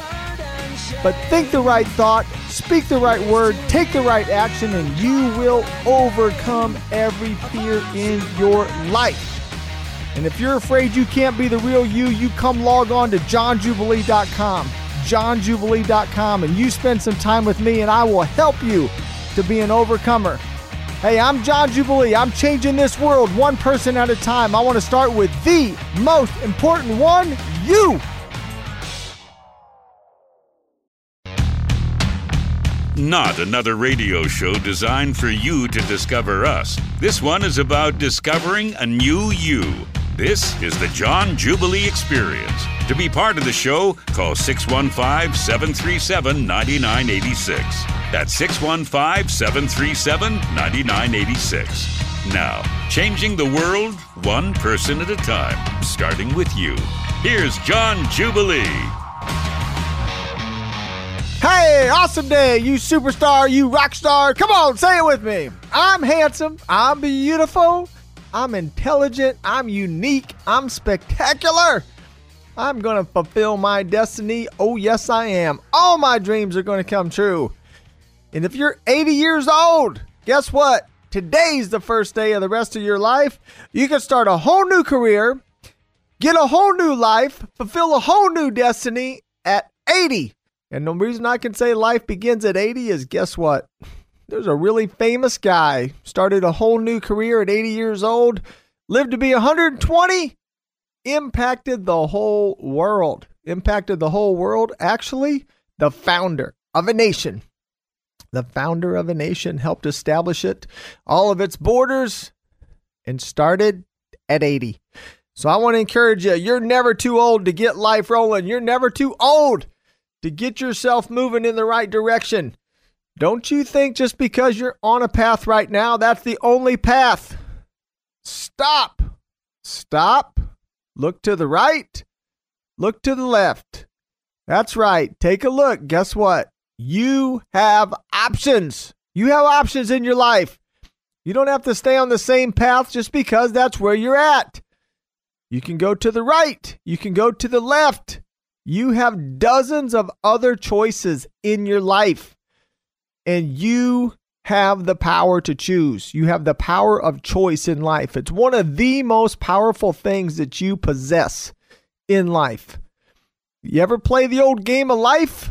but think the right thought, speak the right word, take the right action, and you will overcome every fear in your life. And if you're afraid you can't be the real you, you come log on to john jubilee dot com, john jubilee dot com, and you spend some time with me, and I will help you to be an overcomer. Hey, I'm John Jubilee. I'm changing this world one person at a time. I want to start with the most important one, you. Not another radio show designed for you to discover us. This one is about discovering a new you. This is the John Jubilee Experience. To be part of the show, call six one five, seven three seven, nine nine eight six. That's six one five, seven three seven, nine nine eight six. Now, changing the world one person at a time, starting with you. Here's John Jubilee. Hey, awesome day, you superstar, you rock star. Come on, say it with me. I'm handsome, I'm beautiful, I'm intelligent, I'm unique, I'm spectacular. I'm going to fulfill my destiny. Oh, yes, I am. All my dreams are going to come true. And if you're eighty years old, guess what? today's the first day of the rest of your life. You can start a whole new career, get a whole new life, fulfill a whole new destiny at eighty. And the reason I can say life begins at eighty is, guess what? There's a really famous guy, started a whole new career at eighty years old, lived to be one hundred twenty, impacted the whole world. Impacted the whole world. Actually, the founder of a nation. The founder of a nation helped establish it, all of its borders, and started at eighty. So I want to encourage you, you're never too old to get life rolling. You're never too old to get yourself moving in the right direction. Don't you think just because you're on a path right now, that's the only path. Stop. Stop. Look to the right. Look to the left. That's right. Take a look. Guess what? You have options. You have options in your life. You don't have to stay on the same path just because that's where you're at. You can go to the right. You can go to the left. You have dozens of other choices in your life. And you have the power to choose. You have the power of choice in life. It's one of the most powerful things that you possess in life. You ever play the old game of life?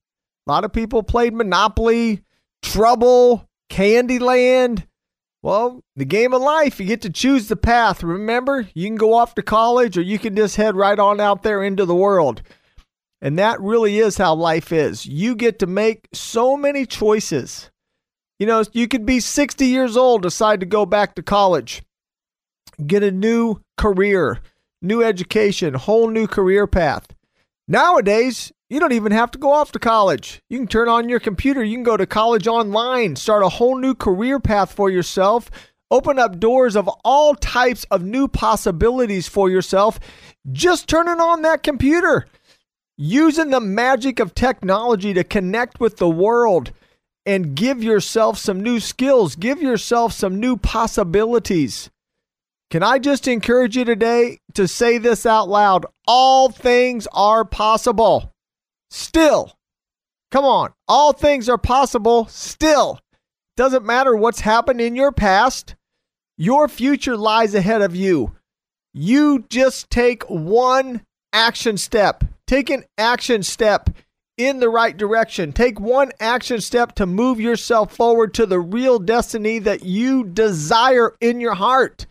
A lot of people played Monopoly, Trouble, Candyland. Well, the game of life, you get to choose the path. Remember, you can go off to college or you can just head right on out there into the world. And that really is how life is. You get to make so many choices. You know, you could be sixty years old, decide to go back to college, get a new career, new education, whole new career path. Nowadays, you don't even have to go off to college. You can turn on your computer. You can go to college online, start a whole new career path for yourself, open up doors of all types of new possibilities for yourself, just turning on that computer. Using the magic of technology to connect with the world and give yourself some new skills, give yourself some new possibilities. Can I just encourage you today to say this out loud? All things are possible. Still. Come on. All things are possible still. Doesn't matter what's happened in your past. Your future lies ahead of you. You just take one action step. Take an action step in the right direction. Take one action step to move yourself forward to the real destiny that you desire in your heart.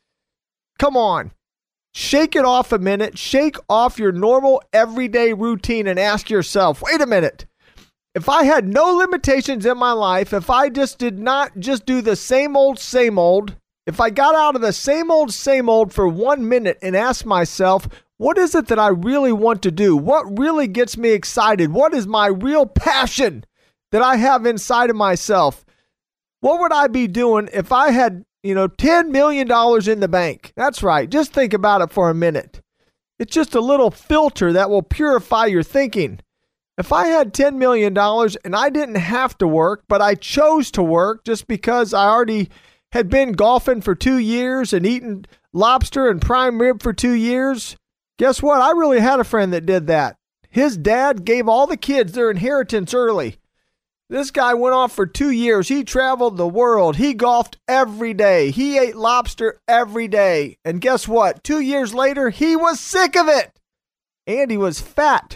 Come on. Shake it off a minute. Shake off your normal everyday routine and ask yourself, wait a minute. If I had no limitations in my life, if I just did not just do the same old, same old, if I got out of the same old, same old for one minute and asked myself, what is it that I really want to do? What really gets me excited? What is my real passion that I have inside of myself? What would I be doing if I had, you know, ten million dollars in the bank? That's right. Just think about it for a minute. It's just a little filter that will purify your thinking. If I had ten million dollars and I didn't have to work, but I chose to work just because I already had been golfing for two years and eating lobster and prime rib for two years, guess what? I really had a friend that did that. His dad gave all the kids their inheritance early. This guy went off for two years. He traveled the world. He golfed every day. He ate lobster every day. And guess what? Two years later, he was sick of it. And he was fat.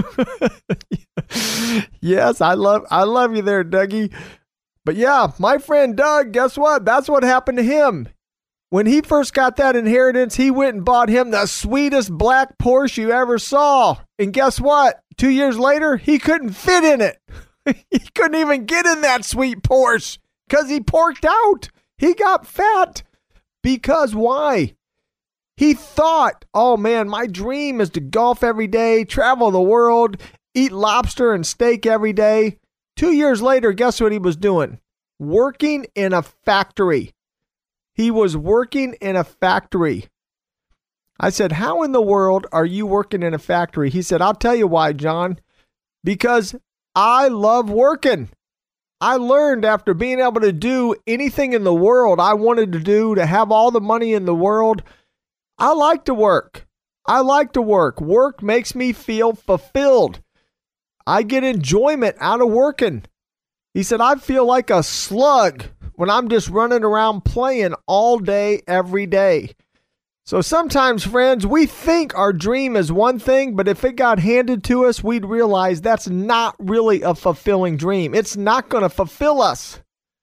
Yes, I love I love you there, Dougie. But yeah, my friend Doug, guess what? That's what happened to him. When he first got that inheritance, he went and bought him the sweetest black Porsche you ever saw. And guess what? Two years later, he couldn't fit in it. He couldn't even get in that sweet Porsche because he porked out. He got fat. Because why? He thought, oh man, my dream is to golf every day, travel the world, eat lobster and steak every day. Two years later, guess what he was doing? Working in a factory. He was working in a factory. I said, how in the world are you working in a factory? He said, I'll tell you why, John. Because I love working. I learned after being able to do anything in the world I wanted to do, to have all the money in the world, I like to work. I like to work. Work makes me feel fulfilled. I get enjoyment out of working. He said, I feel like a slug when I'm just running around playing all day, every day. So sometimes, friends, we think our dream is one thing, but if it got handed to us, we'd realize that's not really a fulfilling dream. It's not going to fulfill us.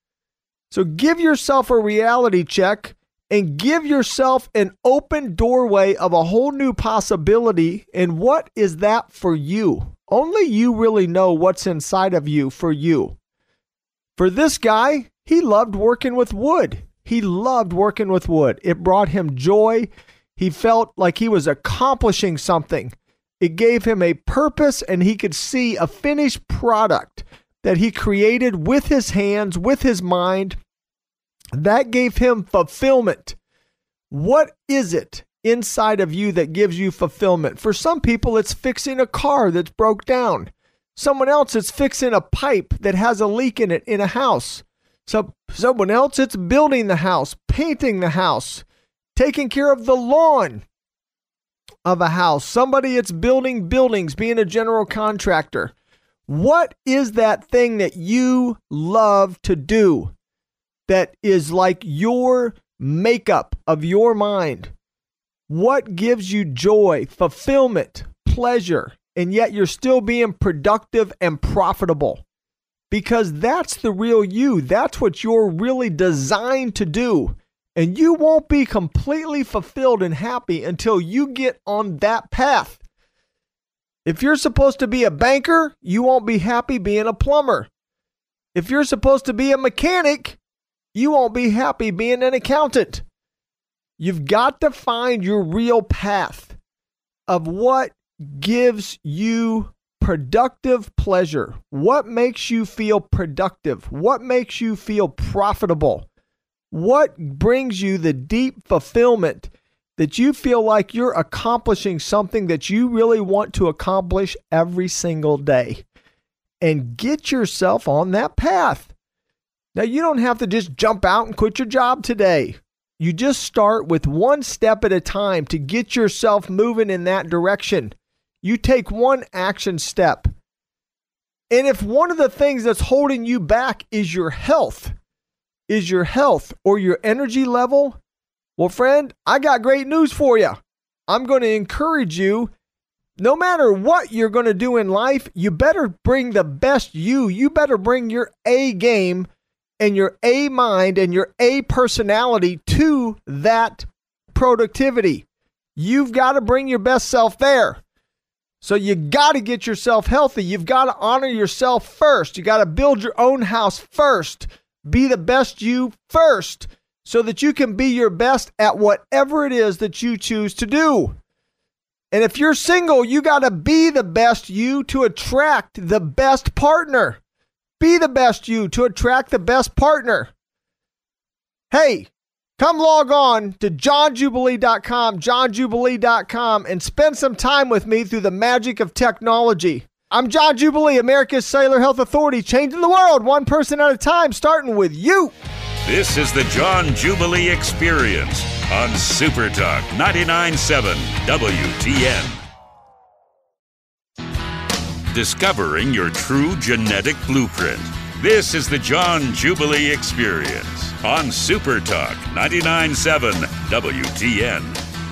So give yourself a reality check and give yourself an open doorway of a whole new possibility. And what is that for you? Only you really know what's inside of you for you. For this guy, he loved working with wood. He loved working with wood. It brought him joy. He felt like he was accomplishing something. It gave him a purpose, and he could see a finished product that he created with his hands, with his mind. That gave him fulfillment. What is it inside of you that gives you fulfillment? For some people, it's fixing a car that's broke down. Someone else, it's fixing a pipe that has a leak in it in a house. So, someone else, it's building the house, painting the house, taking care of the lawn of a house. Somebody, it's building buildings, being a general contractor. What is that thing that you love to do that is like your makeup of your mind? What gives you joy, fulfillment, pleasure, and yet you're still being productive and profitable? Because that's the real you. That's what you're really designed to do. And you won't be completely fulfilled and happy until you get on that path. If you're supposed to be a banker, you won't be happy being a plumber. If you're supposed to be a mechanic, you won't be happy being an accountant. You've got to find your real path of what gives you productive pleasure. What makes you feel productive? What makes you feel profitable? What brings you the deep fulfillment that you feel like you're accomplishing something that you really want to accomplish every single day? And get yourself on that path. Now, you don't have to just jump out and quit your job today. You just start with one step at a time to get yourself moving in that direction. You take one action step. And if one of the things that's holding you back is your health, is your health or your energy level, well, friend, I got great news for you. I'm going to encourage you, no matter what you're going to do in life, you better bring the best you. You better bring your A game and your A mind and your A personality to that productivity. You've got to bring your best self there. So you got to get yourself healthy. You've got to honor yourself first. You got to build your own house first. Be the best you first so that you can be your best at whatever it is that you choose to do. And if you're single, you got to be the best you to attract the best partner. Be the best you to attract the best partner. Hey, come log on to john jubilee dot com, john jubilee dot com, and spend some time with me through the magic of technology. I'm John Jubilee, America's Cellular Health Authority, changing the world one person at a time, starting with you. This is the John Jubilee Experience on Super Talk ninety-nine point seven W T N. Discovering your true genetic blueprint. This is the John Jubilee Experience on Super Talk ninety-nine point seven W T N.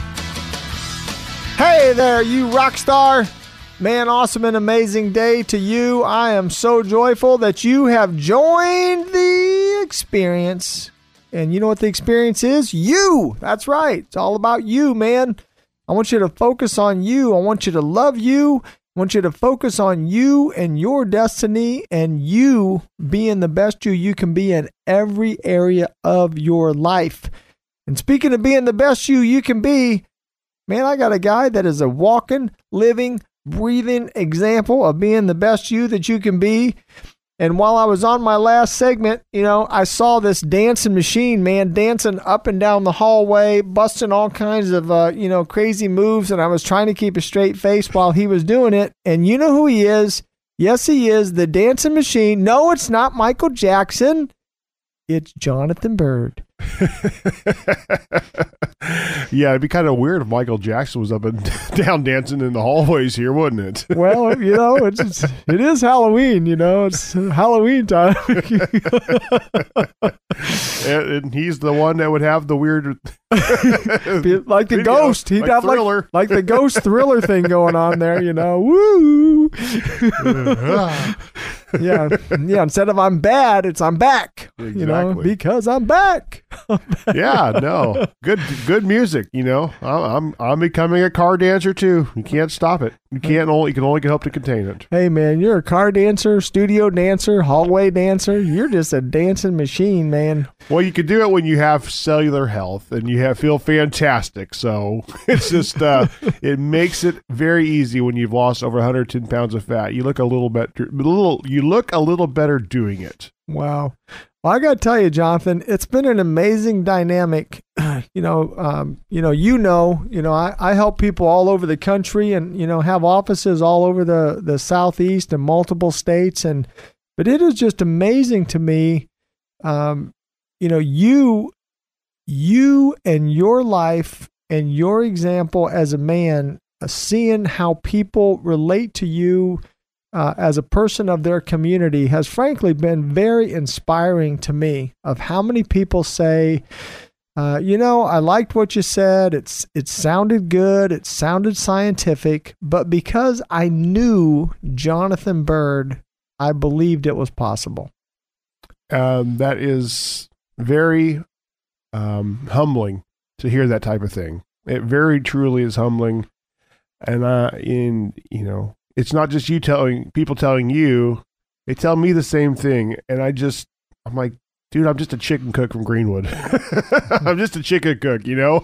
Hey there, you rock star. Man, awesome and amazing day to you. I am so joyful that you have joined the experience. And you know what the experience is? You. That's right. It's all about you, man. I want you to focus on you. I want you to love you. I want you to focus on you and your destiny and you being the best you you can be in every area of your life. And speaking of being the best you you can be, man, I got a guy that is a walking, living, breathing example of being the best you that you can be. And while I was on my last segment, you know, I saw this dancing machine, man, dancing up and down the hallway, busting all kinds of, uh, you know, crazy moves. And I was trying to keep a straight face while he was doing it. And you know who he is? Yes, he is the dancing machine. No, it's not Michael Jackson. It's Jonathan Byrd. Yeah, it'd be kind of weird if Michael Jackson was up and down dancing in the hallways here, wouldn't it? Well, you know, it's, it's it is Halloween. You know, it's Halloween time. and, and he's the one that would have the weird, like the video, ghost. He'd like have Thriller. like like the ghost Thriller thing going on there. You know, woo. yeah, yeah. Instead of I'm bad, it's I'm back. Exactly. You know, because I'm back. Yeah, no, good, good music. You know, I'm, I'm becoming a car dancer too. You can't stop it. You can't only, you can only help to contain it. Hey man, you're a car dancer, studio dancer, hallway dancer. You're just a dancing machine, man. Well, you can do it when you have cellular health and you have feel fantastic. So it's just, uh, it makes it very easy when you've lost over one hundred ten pounds of fat. You look a little better, a little, you look a little better doing it. Wow. Well, I got to tell you, Jonathan, it's been an amazing dynamic. You know, um, you know, you know, you know, I, I help people all over the country and, you know, have offices all over the, the Southeast and multiple states. And, but it is just amazing to me. Um, you know, you, you and your life and your example as a man, uh, seeing how people relate to you Uh, as a person of their community has frankly been very inspiring to me, of how many people say, uh, you know, I liked what you said. It's, it sounded good. It sounded scientific, but because I knew Jonathan Bird, I believed it was possible. Um, that is very um, humbling to hear that type of thing. It very truly is humbling. And uh, in, you know, it's not just you telling people telling you, they tell me the same thing. And I just, I'm like, dude, I'm just a chicken cook from Greenwood. I'm just a chicken cook, you know?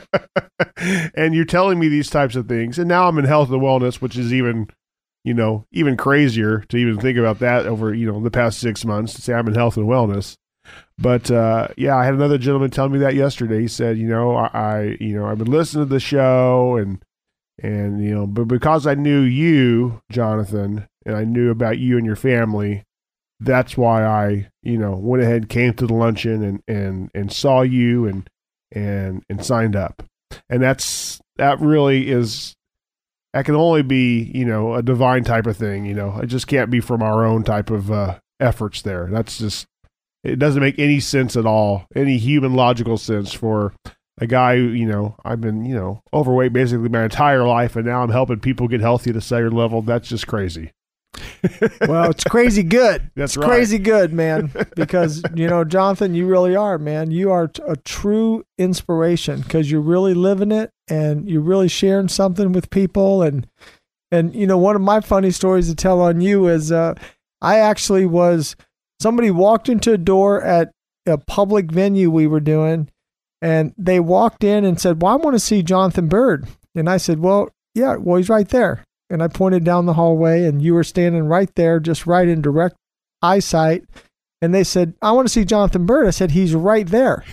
And you're telling me these types of things. And now I'm in health and wellness, which is even, you know, even crazier to even think about that over, you know, the past six months to say I'm in health and wellness. But, uh, yeah, I had another gentleman tell me that yesterday. He said, you know, I, I you know, I've been listening to the show and, And, you know, but because I knew you, Jonathan, and I knew about you and your family, that's why I, you know, went ahead, came to the luncheon and, and, and saw you and, and, and signed up. And that's, that really is, that can only be, you know, a divine type of thing, you know, it just can't be from our own type of uh, efforts there. That's just, it doesn't make any sense at all, any human logical sense for a guy who, you know, I've been, you know, overweight basically my entire life, and now I'm helping people get healthy at a cellular level. That's just crazy. Well, it's crazy good. That's it's right. Crazy good, man. Because, you know, Jonathan, you really are, man. You are a true inspiration because you're really living it and you're really sharing something with people. And, and you know, one of my funny stories to tell on you is uh, I actually was, somebody walked into a door at a public venue we were doing, and they walked in and said, well, I want to see Jonathan Bird. And I said, well, yeah, well, he's right there. And I pointed down the hallway, and you were standing right there, just right in direct eyesight. And they said, I want to see Jonathan Bird. I said, he's right there.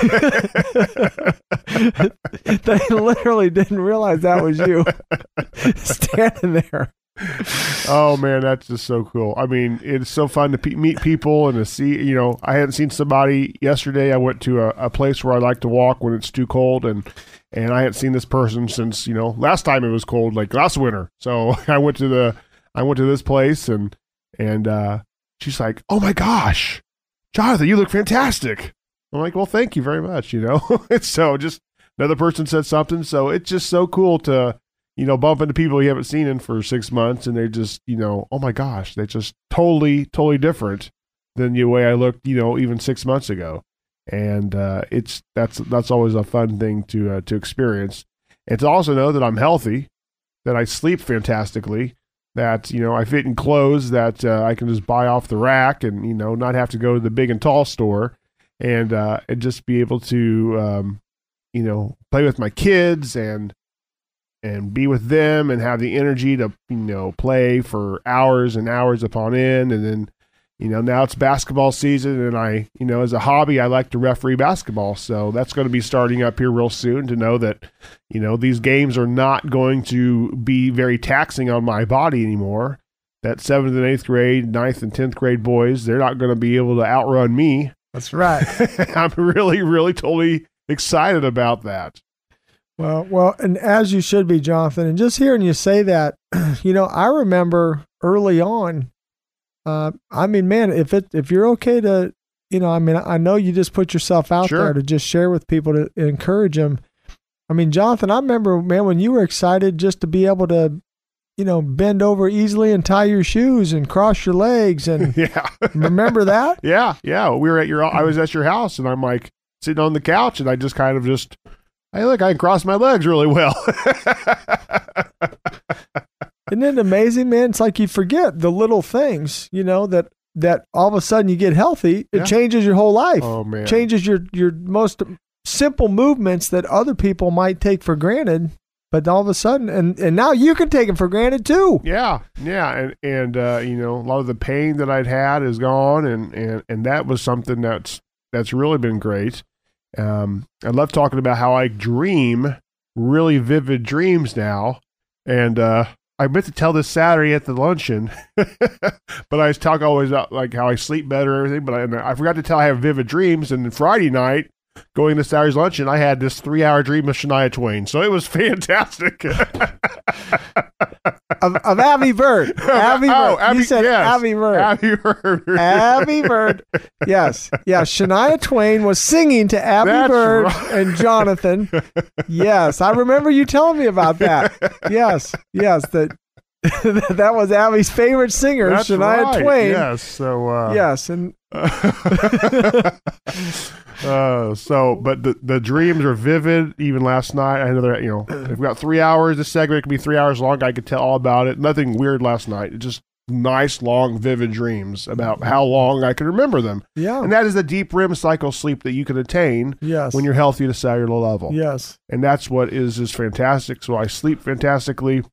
They literally didn't realize that was you standing there. Oh man, that's just so cool. I mean, it's so fun to pe- meet people and to see, you know, I hadn't seen somebody yesterday. I went to a, a place where I like to walk when it's too cold, and, and I hadn't seen this person since, you know, last time it was cold, like last winter. So I went to the, I went to this place and, and, uh, she's like, oh my gosh, Jonathan, you look fantastic. I'm like, well, thank you very much. You know, it's so just another person said something. So it's just so cool to, you know, bump into people you haven't seen in for six months and they're just, you know, oh my gosh, they're just totally, totally different than the way I looked, you know, even six months ago. And uh, it's, that's, that's always a fun thing to, uh, to experience. And to also know that I'm healthy, that I sleep fantastically, that, you know, I fit in clothes that uh, I can just buy off the rack and, you know, not have to go to the big and tall store and, uh, and just be able to, um, you know, play with my kids and, and be with them and have the energy to, you know, play for hours and hours upon end. And then, you know, now it's basketball season and I, you know, as a hobby, I like to referee basketball. So that's going to be starting up here real soon to know that, you know, these games are not going to be very taxing on my body anymore. That seventh and eighth grade, ninth and tenth grade boys, they're not going to be able to outrun me That's right. I'm really, really totally excited about that. Well, well, and as you should be, Jonathan, and just hearing you say that, you know, I remember early on, uh, I mean, man, if it, if you're okay to, you know, I mean, I know you just put yourself out Sure. there to just share with people to encourage them. I mean, Jonathan, I remember, man, when you were excited just to be able to, you know, bend over easily and tie your shoes and cross your legs. And Yeah. remember that? Yeah. Yeah. We were at your, I was at your house and I'm like sitting on the couch and I just kind of just, hey, look, I can cross my legs really well. Isn't it amazing, man? It's like you forget the little things, you know, that, that all of a sudden you get healthy. It Yeah. changes your whole life. Oh, man. Changes your, your most simple movements that other people might take for granted. But all of a sudden, and, and now you can take them for granted too. Yeah, yeah, and and uh, you know, a lot of the pain that I'd had is gone, and, and, and that was something that's that's really been great. Um, I love talking about how I dream really vivid dreams now, and uh, I meant to tell this Saturday at the luncheon, but I was talking always about like how I sleep better and everything, but I, and I forgot to tell I have vivid dreams, and then Friday night, going to Saturday's luncheon, I had this three-hour dream of Shania Twain, so it was fantastic. Of, of Abby Bird. Abby Oh, Bird. Abby- you said yes. Abby Bird. Abby Bird. Abby Bird. Yes. Yeah. Shania Twain was singing to Abby That's Bird right. and Jonathan. Yes. I remember you telling me about that. Yes. Yes. That that was Abby's favorite singer, That's Shania right. Twain. Yes. So. Uh, Yes. And uh, so, but the the dreams are vivid. Even last night, I know that, you know, if we've got three hours. This segment could be three hours long. I could tell all about it. Nothing weird last night. It's just nice, long, vivid dreams about how long I can remember them. yeah. And that is the deep R E M cycle sleep that you can attain Yes. when you're healthy at a cellular level. Yes. And that's what is is fantastic. So I sleep fantastically.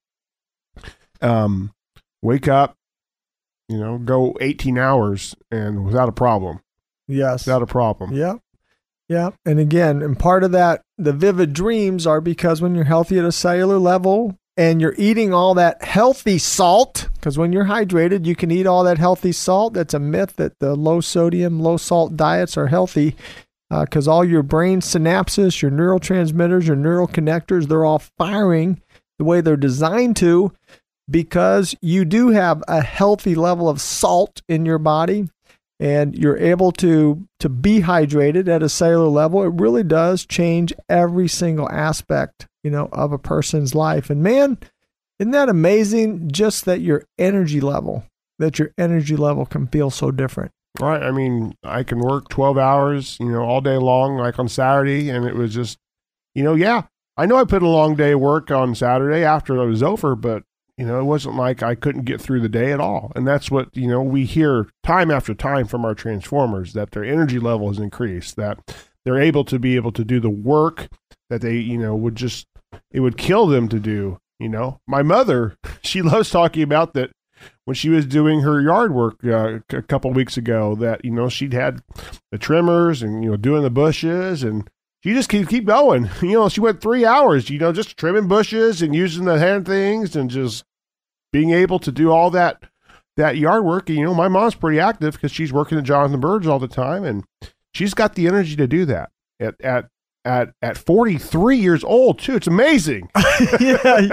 Um, wake up, you know, go eighteen hours and without a problem. Yes. Without a problem. Yeah. Yeah. And again, and part of that, the vivid dreams are because when you're healthy at a cellular level and you're eating all that healthy salt, because when you're hydrated, you can eat all that healthy salt. That's a myth that the low sodium, low salt diets are healthy, because uh, all your brain synapses, your neurotransmitters, your neural connectors, they're all firing the way they're designed to, because you do have a healthy level of salt in your body. And you're able to to be hydrated at a cellular level. It really does change every single aspect, you know, of a person's life. And man, isn't that amazing? Just that your energy level, that your energy level can feel so different. Right. I mean, I can work twelve hours, you know, all day long, like on Saturday. And it was just, you know, yeah, I know I put a long day of work on Saturday after it was over, but you know, it wasn't like I couldn't get through the day at all. And that's what, you know, we hear time after time from our transformers, that their energy level has increased, that they're able to be able to do the work that they, you know, would just, it would kill them to do, you know. My mother, she loves talking about that when she was doing her yard work uh, a couple weeks ago, that, you know, she'd had the trimmers and, you know, doing the bushes, and she just keep keep going. You know, she went three hours, you know, just trimming bushes and using the hand things and just being able to do all that that yard work. You know, my mom's pretty active because she's working at Jonathan Bird's all the time, and she's got the energy to do that at at at at forty-three years old too. It's amazing. Yeah,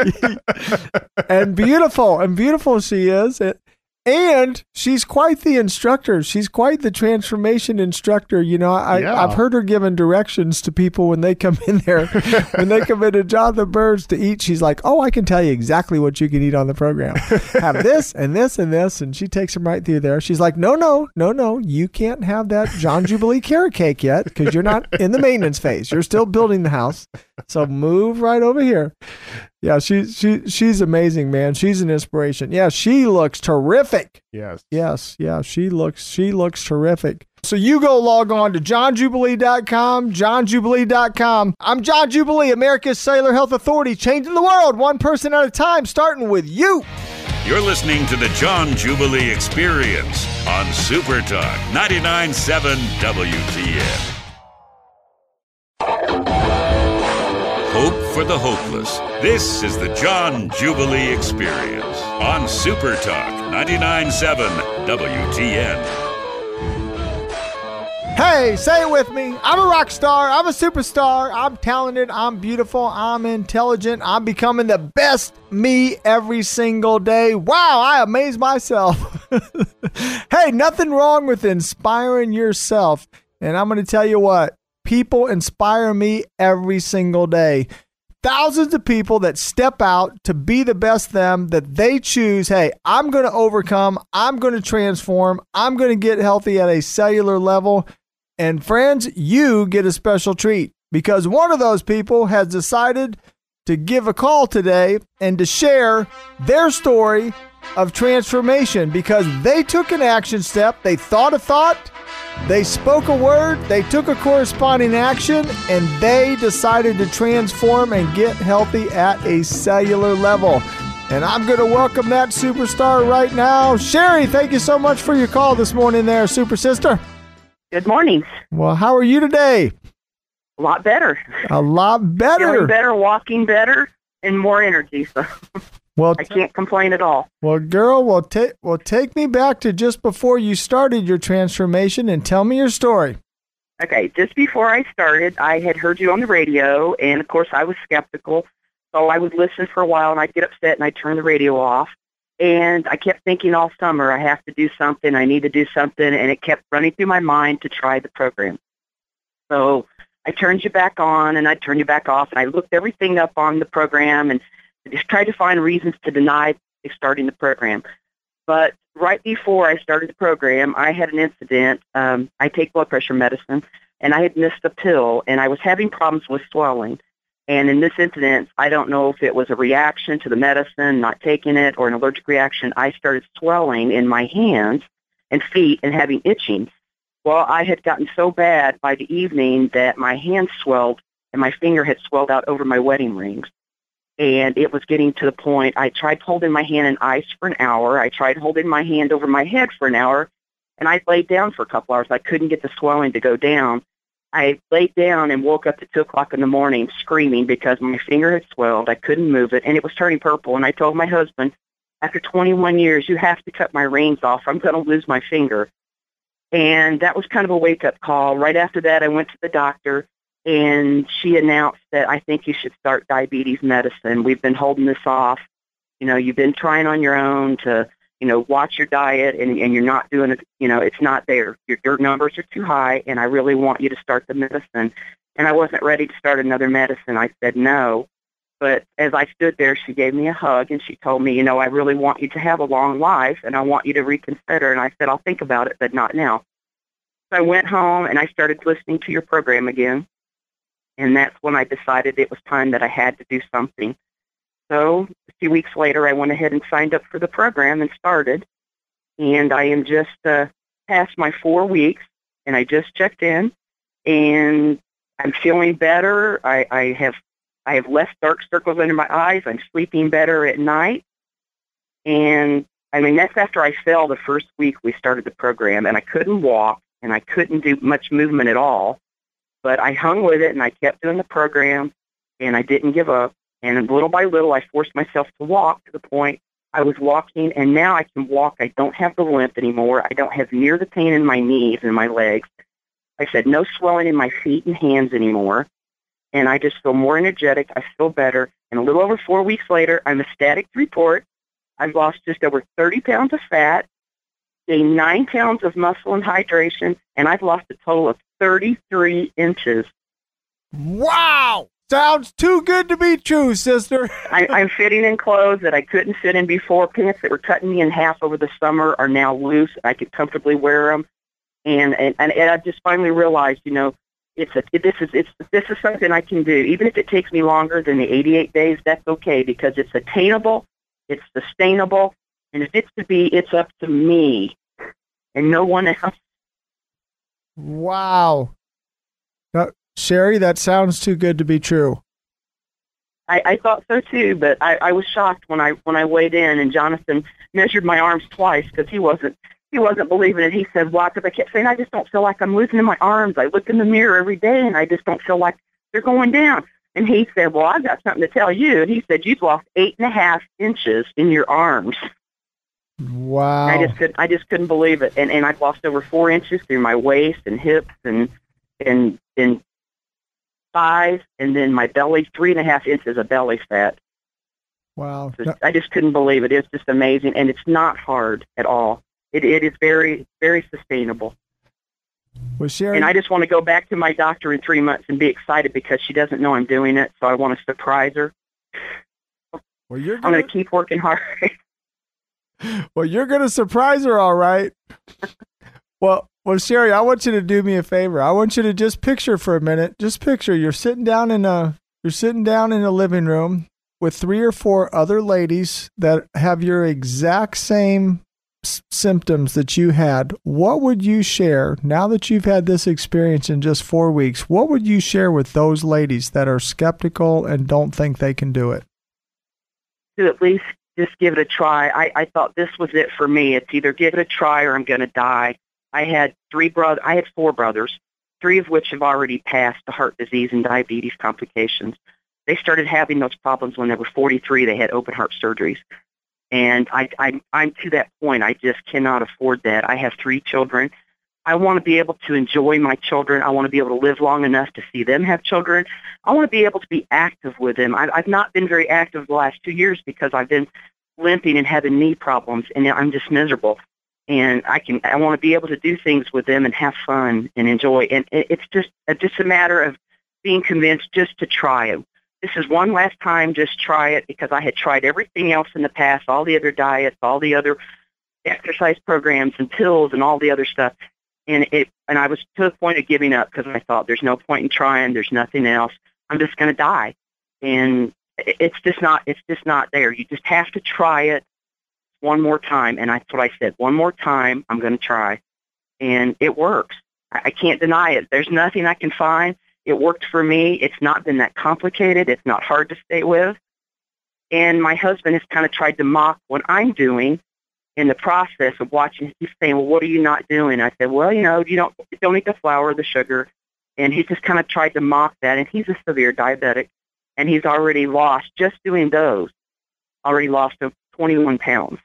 and beautiful, and beautiful she is. It, and she's quite the instructor. She's quite the transformation instructor. You know, I, Yeah. I've heard her giving directions to people when they come in there, when they come into Jonathan Bird's to eat. She's like, "Oh, I can tell you exactly what you can eat on the program. Have this and this and this," and she takes them right through there. She's like, "No, no, no, no, you can't have that John Jubilee carrot cake yet because you're not in the maintenance phase. You're still building the house. So move right over here." Yeah, she, she, she's amazing, man. She's an inspiration. Yeah, she looks terrific. Yes. Yes, yeah, she looks she looks terrific. So you go log on to john jubilee dot com, john jubilee dot com. I'm John Jubilee, America's Cellular Health Authority, changing the world one person at a time, starting with you. You're listening to the John Jubilee Experience on Super Talk ninety-nine point seven W T N. Hope for the hopeless. This is the John Jubilee Experience on Super Talk ninety-nine point seven W T N. Hey, say it with me. I'm a rock star. I'm a superstar. I'm talented. I'm beautiful. I'm intelligent. I'm becoming the best me every single day. Wow, I amaze myself. Hey, nothing wrong with inspiring yourself. And I'm going to tell you what, people inspire me every single day. Thousands of people that step out to be the best them that they choose. Hey, I'm going to overcome. I'm going to transform. I'm going to get healthy at a cellular level. And friends, you get a special treat because one of those people has decided to give a call today and to share their story of transformation because they took an action step. They thought a thought. They spoke a word. They took a corresponding action and they decided to transform and get healthy at a cellular level. And I'm going to welcome that superstar right now. Sherry, thank you so much for your call this morning there, super sister. Good morning. Well, how are you today? A lot better. A lot better. Feeling better, walking better, and more energy. So well, I can't complain at all. Well, girl, well, take well take me back to just before you started your transformation and tell me your story. Okay, just before I started, I had heard you on the radio, and of course I was skeptical. So I would listen for a while, and I'd get upset, and I'd turn the radio off. And I kept thinking all summer, I have to do something, I need to do something, and it kept running through my mind to try the program. So I turned you back on, and I turned you back off, and I looked everything up on the program and just tried to find reasons to deny starting the program. But right before I started the program, I had an incident. Um, I take blood pressure medicine, and I had missed a pill, and I was having problems with swelling. And in this incident, I don't know if it was a reaction to the medicine, not taking it, or an allergic reaction. I started swelling in my hands and feet and having itching. Well, I had gotten so bad by the evening that my hand swelled and my finger had swelled out over my wedding rings. And it was getting to the point, I tried holding my hand in ice for an hour. I tried holding my hand over my head for an hour, and I laid down for a couple hours. I couldn't get the swelling to go down. I laid down and woke up at two o'clock in the morning screaming because my finger had swelled. I couldn't move it, and it was turning purple. And I told my husband, after twenty-one years, you have to cut my rings off. I'm going to lose my finger. And that was kind of a wake-up call. Right after that, I went to the doctor, and she announced that I think you should start diabetes medicine. We've been holding this off. You know, you've been trying on your own to, you know, watch your diet, and, and you're not doing it, you know, it's not there. Your, your numbers are too high, and I really want you to start the medicine. And I wasn't ready to start another medicine. I said no. But as I stood there, she gave me a hug, and she told me, you know, I really want you to have a long life, and I want you to reconsider. And I said, I'll think about it, but not now. So I went home, and I started listening to your program again. And that's when I decided it was time that I had to do something. So a few weeks later, I went ahead and signed up for the program and started. And I am just uh, past my four weeks, and I just checked in, and I'm feeling better. I, I have I have less dark circles under my eyes. I'm sleeping better at night. And, I mean, that's after I fell the first week we started the program, and I couldn't walk, and I couldn't do much movement at all. But I hung with it, and I kept doing the program, and I didn't give up. And little by little, I forced myself to walk to the point I was walking, and now I can walk. I don't have the limp anymore. I don't have near the pain in my knees and my legs. I said no swelling in my feet and hands anymore, and I just feel more energetic. I feel better. And a little over four weeks later, I'm ecstatic to report I've lost just over thirty pounds of fat, gained nine pounds of muscle and hydration, and I've lost a total of thirty-three inches. Wow! Sounds too good to be true, sister. I, I'm fitting in clothes that I couldn't fit in before. Pants that were cutting me in half over the summer are now loose. I could comfortably wear them. And and, and I just finally realized, you know, it's a it, this is it's this is something I can do. Even if it takes me longer than the eighty-eight days, that's okay because it's attainable, it's sustainable, and if it's to be, it's up to me and no one else. Wow. Now, Sherry, that sounds too good to be true. I, I thought so too, but I, I was shocked when I when I weighed in, and Jonathan measured my arms twice because he wasn't he wasn't believing it. He said, "Why?" Because I kept saying, "I just don't feel like I'm losing my arms. I look in the mirror every day, and I just don't feel like they're going down." And he said, "Well, I've got something to tell you." And he said, "You've lost eight and a half inches in your arms." Wow. I just could I just couldn't believe it. And and I've lost over four inches through my waist and hips and and and thighs, and then my belly, three and a half inches of belly fat. Wow. So I just couldn't believe it. It's just amazing, and it's not hard at all. It it is very, very sustainable. Well, Sherry, and I just want to go back to my doctor in three months and be excited because she doesn't know I'm doing it, so I want to surprise her. well, you're I'm gonna, going to keep working hard. well, you're going to surprise her, all right. well, well, Sherry, I want you to do me a favor. I want you to just picture for a minute. Just picture you're sitting down in a you're sitting down in a living room with three or four other ladies that have your exact same s- symptoms that you had. What would you share now that you've had this experience in just four weeks? What would you share with those ladies that are skeptical and don't think they can do it? To at least just give it a try. I, I thought this was it for me. It's either give it a try or I'm going to die. I had three brothers. I had four brothers, three of which have already passed the heart disease and diabetes complications. They started having those problems when they were forty-three. They had open heart surgeries. And I, I, I'm to that point. I just cannot afford that. I have three children. I want to be able to enjoy my children. I want to be able to live long enough to see them have children. I want to be able to be active with them. I, I've not been very active the last two years because I've been limping and having knee problems, and I'm just miserable. And I can, I want to be able to do things with them and have fun and enjoy. And it, it's just, it's just a matter of being convinced just to try it. This is one last time, just try it, because I had tried everything else in the past, all the other diets, all the other exercise programs and pills and all the other stuff. And it, and I was to the point of giving up because I thought there's no point in trying. There's nothing else. I'm just going to die. And it's just not, it's just not there. You just have to try it one more time. And that's what I said. One more time, I'm going to try. And it works. I, I can't deny it. There's nothing I can find. It worked for me. It's not been that complicated. It's not hard to stay with. And my husband has kind of tried to mock what I'm doing in the process of watching. He's saying, well, what are you not doing? I said, well, you know, you don't, you don't eat the flour or the sugar. And he just kind of tried to mock that. And he's a severe diabetic. And he's already lost, just doing those, already lost twenty-one pounds.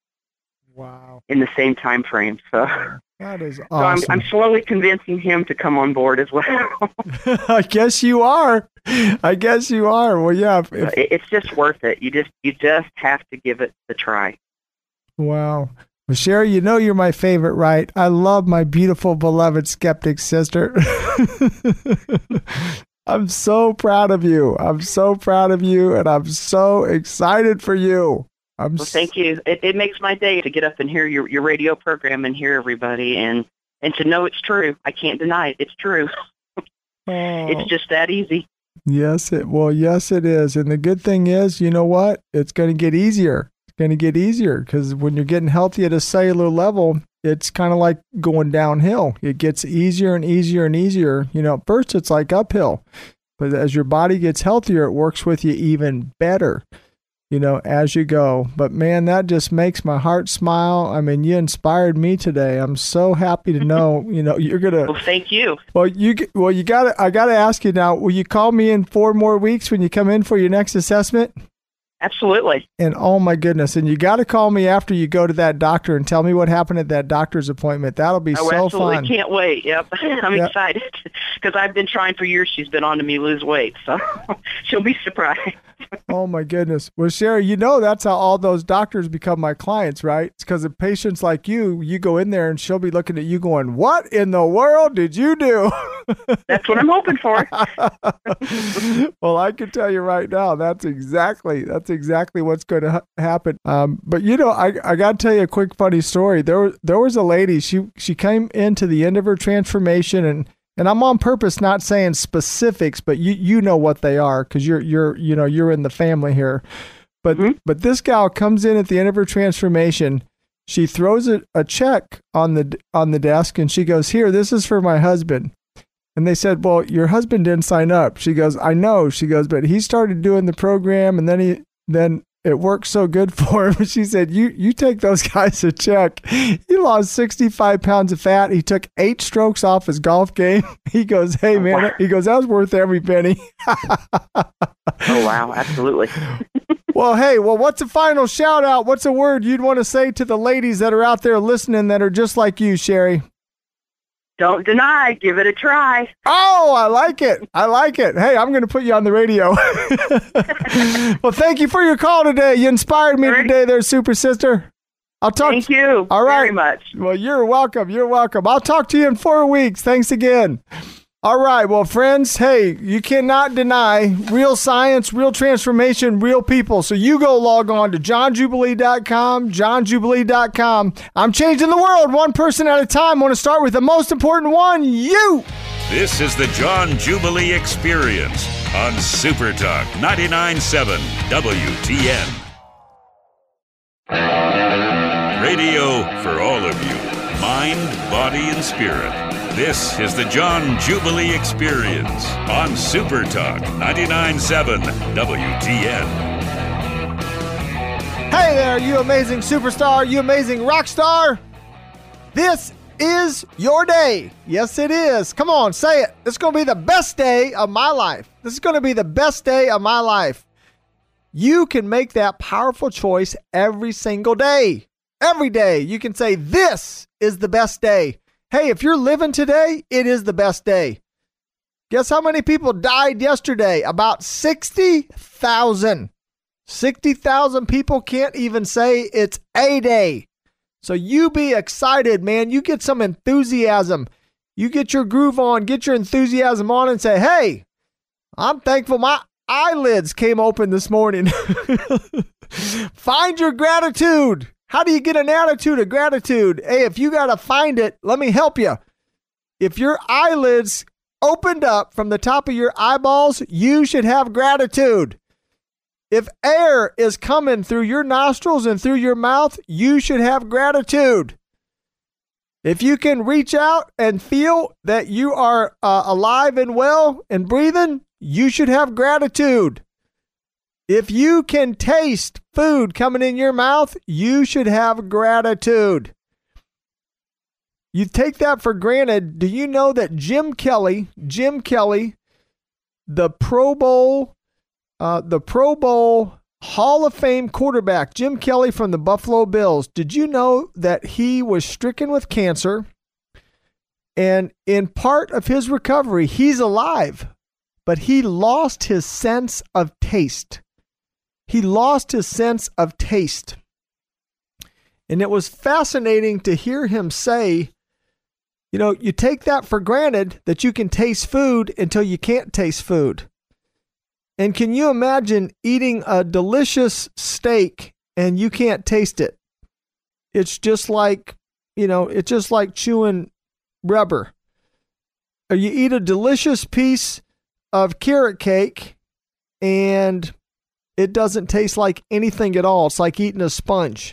Wow. In the same time frame. So that is awesome. So I'm, I'm slowly convincing him to come on board as well. I guess you are. I guess you are. Well, yeah. If, if, it's just worth it. You just you just have to give it a try. Wow. Well, Sherry, you know you're my favorite, right? I love my beautiful, beloved skeptic sister. I'm so proud of you. I'm so proud of you, and I'm so excited for you. I'm well, thank you. It, it makes my day to get up and hear your, your radio program and hear everybody, and, and to know it's true. I can't deny it. It's true. Oh. It's just that easy. Yes, it well, yes, it is. And the good thing is, you know what? It's going to get easier. It's going to get easier because when you're getting healthy at a cellular level, it's kind of like going downhill. It gets easier and easier and easier. You know, at first it's like uphill, but as your body gets healthier, it works with you even better, you know, as you go. But man, that just makes my heart smile. I mean, you inspired me today. I'm so happy to know, you know, you're going to. Well, thank you. Well, you, well, you got to, I got to ask you now, will you call me in four more weeks when you come in for your next assessment? Absolutely. And oh my goodness. And you got to call me after you go to that doctor and tell me what happened at that doctor's appointment. That'll be oh, so absolutely. fun. Can't wait. Yep. I'm yep. excited because I've been trying for years. She's been on to me lose weight. So she'll be surprised. Oh my goodness. Well, Sherry, you know, that's how all those doctors become my clients, right? It's because of patients like you, you go in there and she'll be looking at you going, what in the world did you do? That's what I'm hoping for. Well, I can tell you right now, that's exactly, that's exactly what's going to ha- happen. Um, but you know, I, I got to tell you a quick funny story. There, there was a lady, she, she came into the end of her transformation, and And I'm on purpose not saying specifics, but you you know what they are because you're you're you know you're in the family here. But mm-hmm. but this gal comes in at the end of her transformation. She throws a, a check on the on the desk and she goes, "Here, this is for my husband." And they said, "Well, your husband didn't sign up." She goes, "I know." She goes, "But he started doing the program and then he then it worked so good for him." She said, you you take those guys a check. He lost sixty-five pounds of fat. He took eight strokes off his golf game. He goes, "Hey, oh, man," wow. he goes, "that was worth every penny." Oh, wow. Absolutely. Well, hey, well, what's a final shout out? What's a word you'd want to say to the ladies that are out there listening that are just like you, Sherry? Don't deny. Give it a try. Oh, I like it. I like it. Hey, I'm going to put you on the radio. Well, thank you for your call today. You inspired me today there, Super Sister. I'll talk Thank to you All right. very much. Well, you're welcome. You're welcome. I'll talk to you in four weeks. Thanks again. All right. Well, friends, hey, you cannot deny real science, real transformation, real people. So you go log on to john jubilee dot com, john jubilee dot com. I'm changing the world one person at a time. I want to start with the most important one, you. This is the John Jubilee Experience on Super Talk ninety-nine point seven W T N. Radio for all of you, mind, body, and spirit. This is the John Jubilee Experience on Super Talk ninety-nine point seven W T N. Hey there, you amazing superstar, you amazing rock star. This is your day. Yes, it is. Come on, say it. This is going to be the best day of my life. This is going to be the best day of my life. You can make that powerful choice every single day. Every day you can say, this is the best day. Hey, if you're living today, it is the best day. Guess how many people died yesterday? About sixty thousand. sixty thousand people can't even say it's a day. So you be excited, man. You get some enthusiasm. You get your groove on, get your enthusiasm on and say, hey, I'm thankful my eyelids came open this morning. Find your gratitude. How do you get an attitude of gratitude? Hey, if you got to find it, let me help you. If your eyelids opened up from the top of your eyeballs, you should have gratitude. If air is coming through your nostrils and through your mouth, you should have gratitude. If you can reach out and feel that you are uh, alive and well and breathing, you should have gratitude. If you can taste food coming in your mouth, you should have gratitude. You take that for granted. Do you know that Jim Kelly, Jim Kelly, the Pro Bowl, uh, the Pro Bowl Hall of Fame quarterback, Jim Kelly from the Buffalo Bills, did you know that he was stricken with cancer? And in part of his recovery, he's alive, but he lost his sense of taste. He lost his sense of taste. And it was fascinating to hear him say, you know, you take that for granted that you can taste food until you can't taste food. And can you imagine eating a delicious steak and you can't taste it? It's just like, you know, it's just like chewing rubber. Or you eat a delicious piece of carrot cake and it doesn't taste like anything at all. It's like eating a sponge.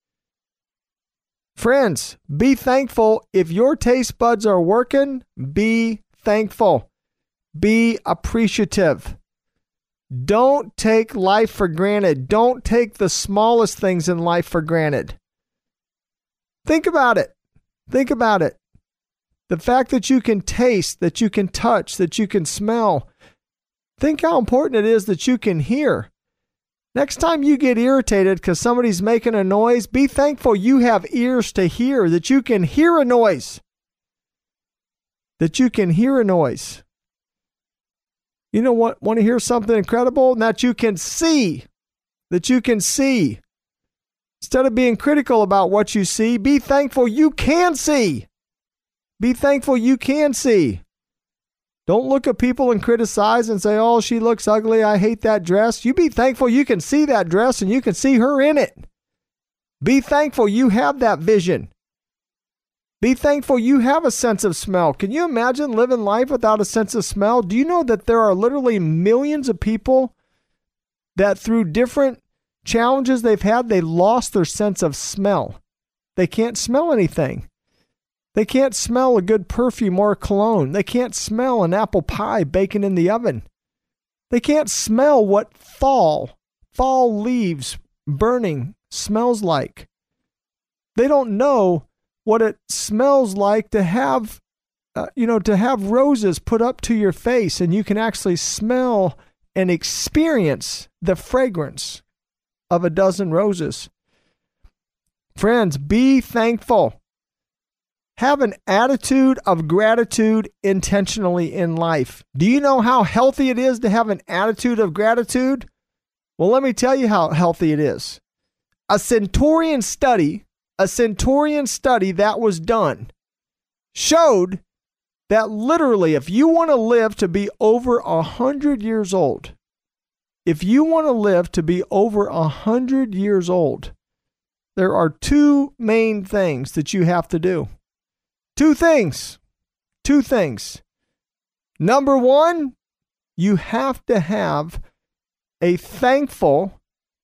Friends, be thankful. If your taste buds are working, be thankful. Be appreciative. Don't take life for granted. Don't take the smallest things in life for granted. Think about it. Think about it. The fact that you can taste, that you can touch, that you can smell. Think how important it is that you can hear. Next time you get irritated because somebody's making a noise, be thankful you have ears to hear, that you can hear a noise. That you can hear a noise. You know what? Want to hear something incredible? That you can see. That you can see. Instead of being critical about what you see, be thankful you can see. Be thankful you can see. Don't look at people and criticize and say, oh, she looks ugly. I hate that dress. You be thankful you can see that dress and you can see her in it. Be thankful you have that vision. Be thankful you have a sense of smell. Can you imagine living life without a sense of smell? Do you know that there are literally millions of people that through different challenges they've had, they lost their sense of smell? They can't smell anything. They can't smell a good perfume or a cologne. They can't smell an apple pie baking in the oven. They can't smell what fall, fall leaves burning smells like. They don't know what it smells like to have, uh, you know, to have roses put up to your face and you can actually smell and experience the fragrance of a dozen roses. Friends, be thankful. Have an attitude of gratitude intentionally in life. Do you know how healthy it is to have an attitude of gratitude? Well, let me tell you how healthy it is. A Centurion study, a Centurion study that was done showed that literally if you want to live to be over a hundred years old, if you want to live to be over a hundred years old, there are two main things that you have to do. Two things. Two things. Number one, you have to have a thankful,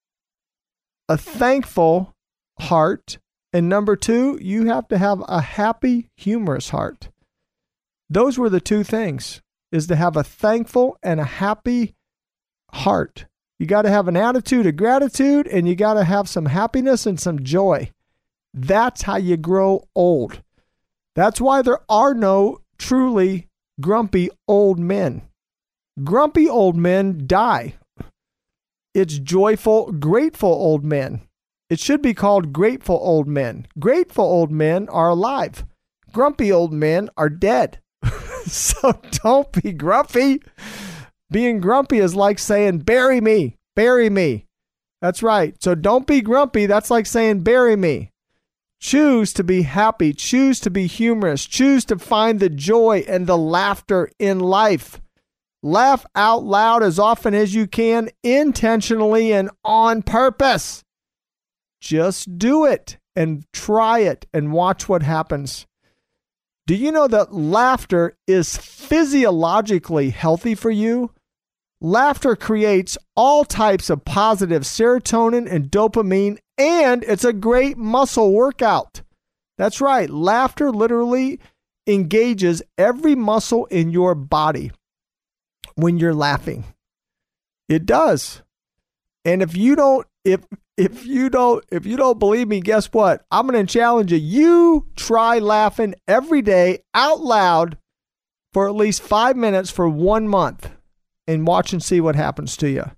a thankful heart. And number two, you have to have a happy, humorous heart. Those were the two things, is to have a thankful and a happy heart. You got to have an attitude of gratitude, and you got to have some happiness and some joy. That's how you grow old. That's why there are no truly grumpy old men. Grumpy old men die. It's joyful, grateful old men. It should be called grateful old men. Grateful old men are alive. Grumpy old men are dead. So don't be grumpy. Being grumpy is like saying, bury me, bury me. That's right. So don't be grumpy. That's like saying, bury me. Choose to be happy. Choose to be humorous. Choose to find the joy and the laughter in life. Laugh out loud as often as you can, intentionally and on purpose. Just do it and try it and watch what happens. Do you know that laughter is physiologically healthy for you? Laughter creates all types of positive serotonin and dopamine, and it's a great muscle workout. That's right. Laughter literally engages every muscle in your body when you're laughing. It does. And if you don't, if if you don't, if you don't believe me, guess what? I'm going to challenge you. You try laughing every day out loud for at least five minutes for one month. And watch and see what happens to you.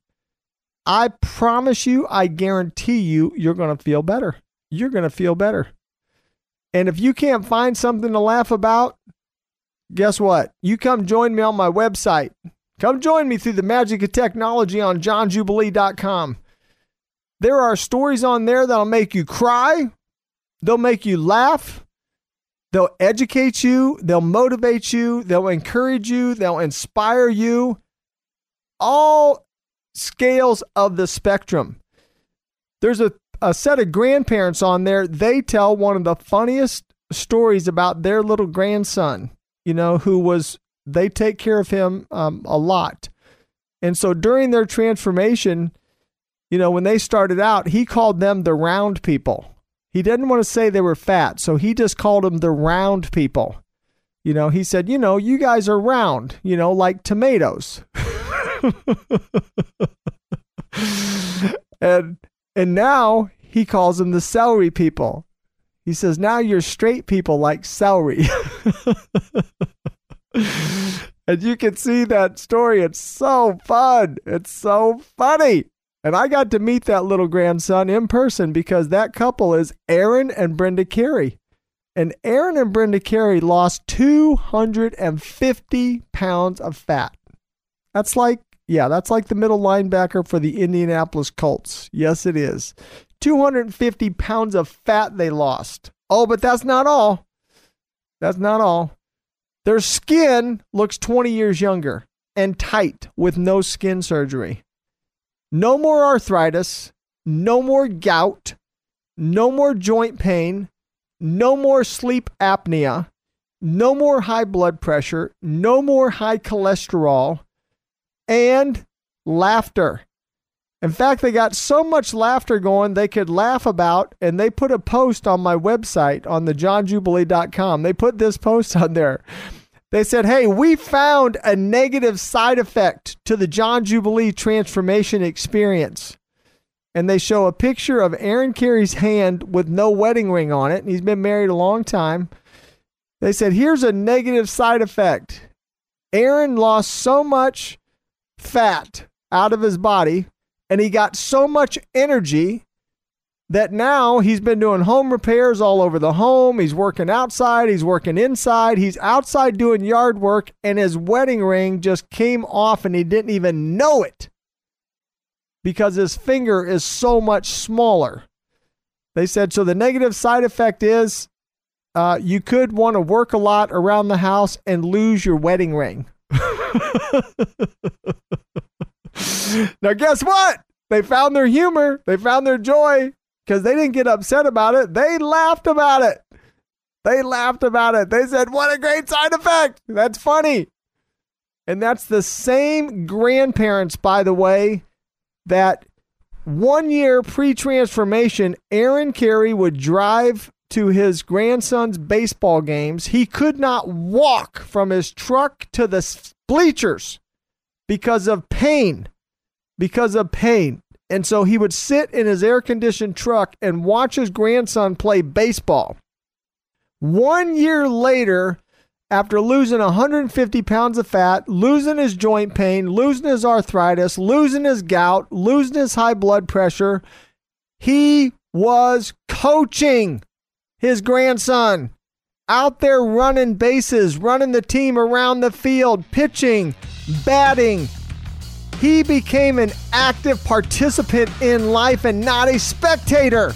I promise you, I guarantee you, you're going to feel better. You're going to feel better. And if you can't find something to laugh about, guess what? You come join me on my website. Come join me through the magic of technology on john jubilee dot com. There are stories on there that'll make you cry. They'll make you laugh. They'll educate you. They'll motivate you. They'll encourage you. They'll inspire you. All scales of the spectrum. There's a, a set of grandparents on there. They tell one of the funniest stories about their little grandson, you know, who was, they take care of him um, a lot. And so during their transformation, you know, when they started out, he called them the round people. He didn't want to say they were fat, so he just called them the round people. You know, he said, you know, you guys are round, you know, like tomatoes. and and now he calls them the celery people. He says, now you're straight people like celery. And you can see that story. It's so fun. It's so funny. And I got to meet that little grandson in person because that couple is Aaron and Brenda Carey. And Aaron and Brenda Carey lost two hundred fifty pounds of fat. That's like, yeah, that's like the middle linebacker for the Indianapolis Colts. Yes, it is. two hundred fifty pounds of fat they lost. Oh, but that's not all. That's not all. Their skin looks twenty years younger and tight with no skin surgery. No more arthritis. No more gout. No more joint pain. No more sleep apnea. No more high blood pressure. No more high cholesterol. And laughter. In fact, they got so much laughter going they could laugh about, and they put a post on my website on the john jubilee dot com. They put this post on there. They said, hey, we found a negative side effect to the John Jubilee transformation experience. And they show a picture of Aaron Carey's hand with no wedding ring on it, and he's been married a long time. They said, here's a negative side effect. Aaron lost so much fat out of his body, And he got so much energy that now he's been doing home repairs all over the home. He's working outside. He's working inside. He's outside doing yard work, and his wedding ring just came off and he didn't even know it because his finger is so much smaller. They said, so the negative side effect is uh, you could want to work a lot around the house and lose your wedding ring. Now, guess what? They found their humor. They found their joy because they didn't get upset about it. They laughed about it. They laughed about it. They said, what a great side effect. That's funny. And that's the same grandparents, by the way, that one year pre-transformation, Aaron Carey would drive to his grandson's baseball games. He could not walk from his truck to the bleachers because of pain, because of pain. And so he would sit in his air-conditioned truck and watch his grandson play baseball. One year later, after losing one hundred fifty pounds of fat, losing his joint pain, losing his arthritis, losing his gout, losing his high blood pressure, he was coaching his grandson out there running bases, running the team around the field, pitching, batting. He became an active participant in life and not a spectator.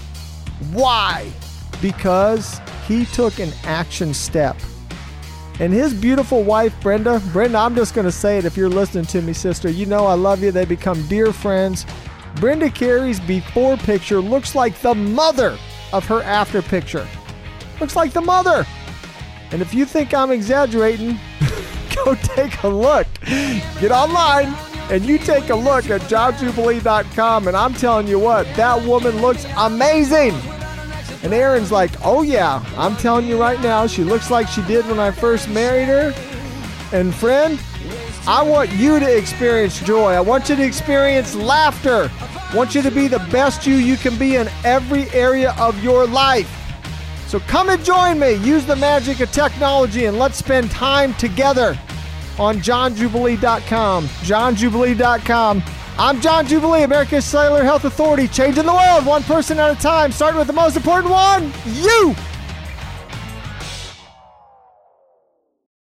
Why? Because he took an action step. And his beautiful wife, Brenda, Brenda, I'm just going to say it if you're listening to me, sister. You know I love you. They become dear friends. Brenda Carey's before picture looks like the mother of her after picture. Looks like the mother. And if you think I'm exaggerating, go take a look. Get online and you take a look at john jubilee dot com, and I'm telling you what, that woman looks amazing. And Aaron's like, oh yeah, I'm telling you right now, she looks like she did when I first married her. And friend, I want you to experience joy. I want you to experience laughter. I want you to be the best you you can be in every area of your life. So come and join me. Use the magic of technology and let's spend time together on john jubilee dot com. john jubilee dot com. I'm John Jubilee, America's Cellular Health Authority, changing the world one person at a time, starting with the most important one, you!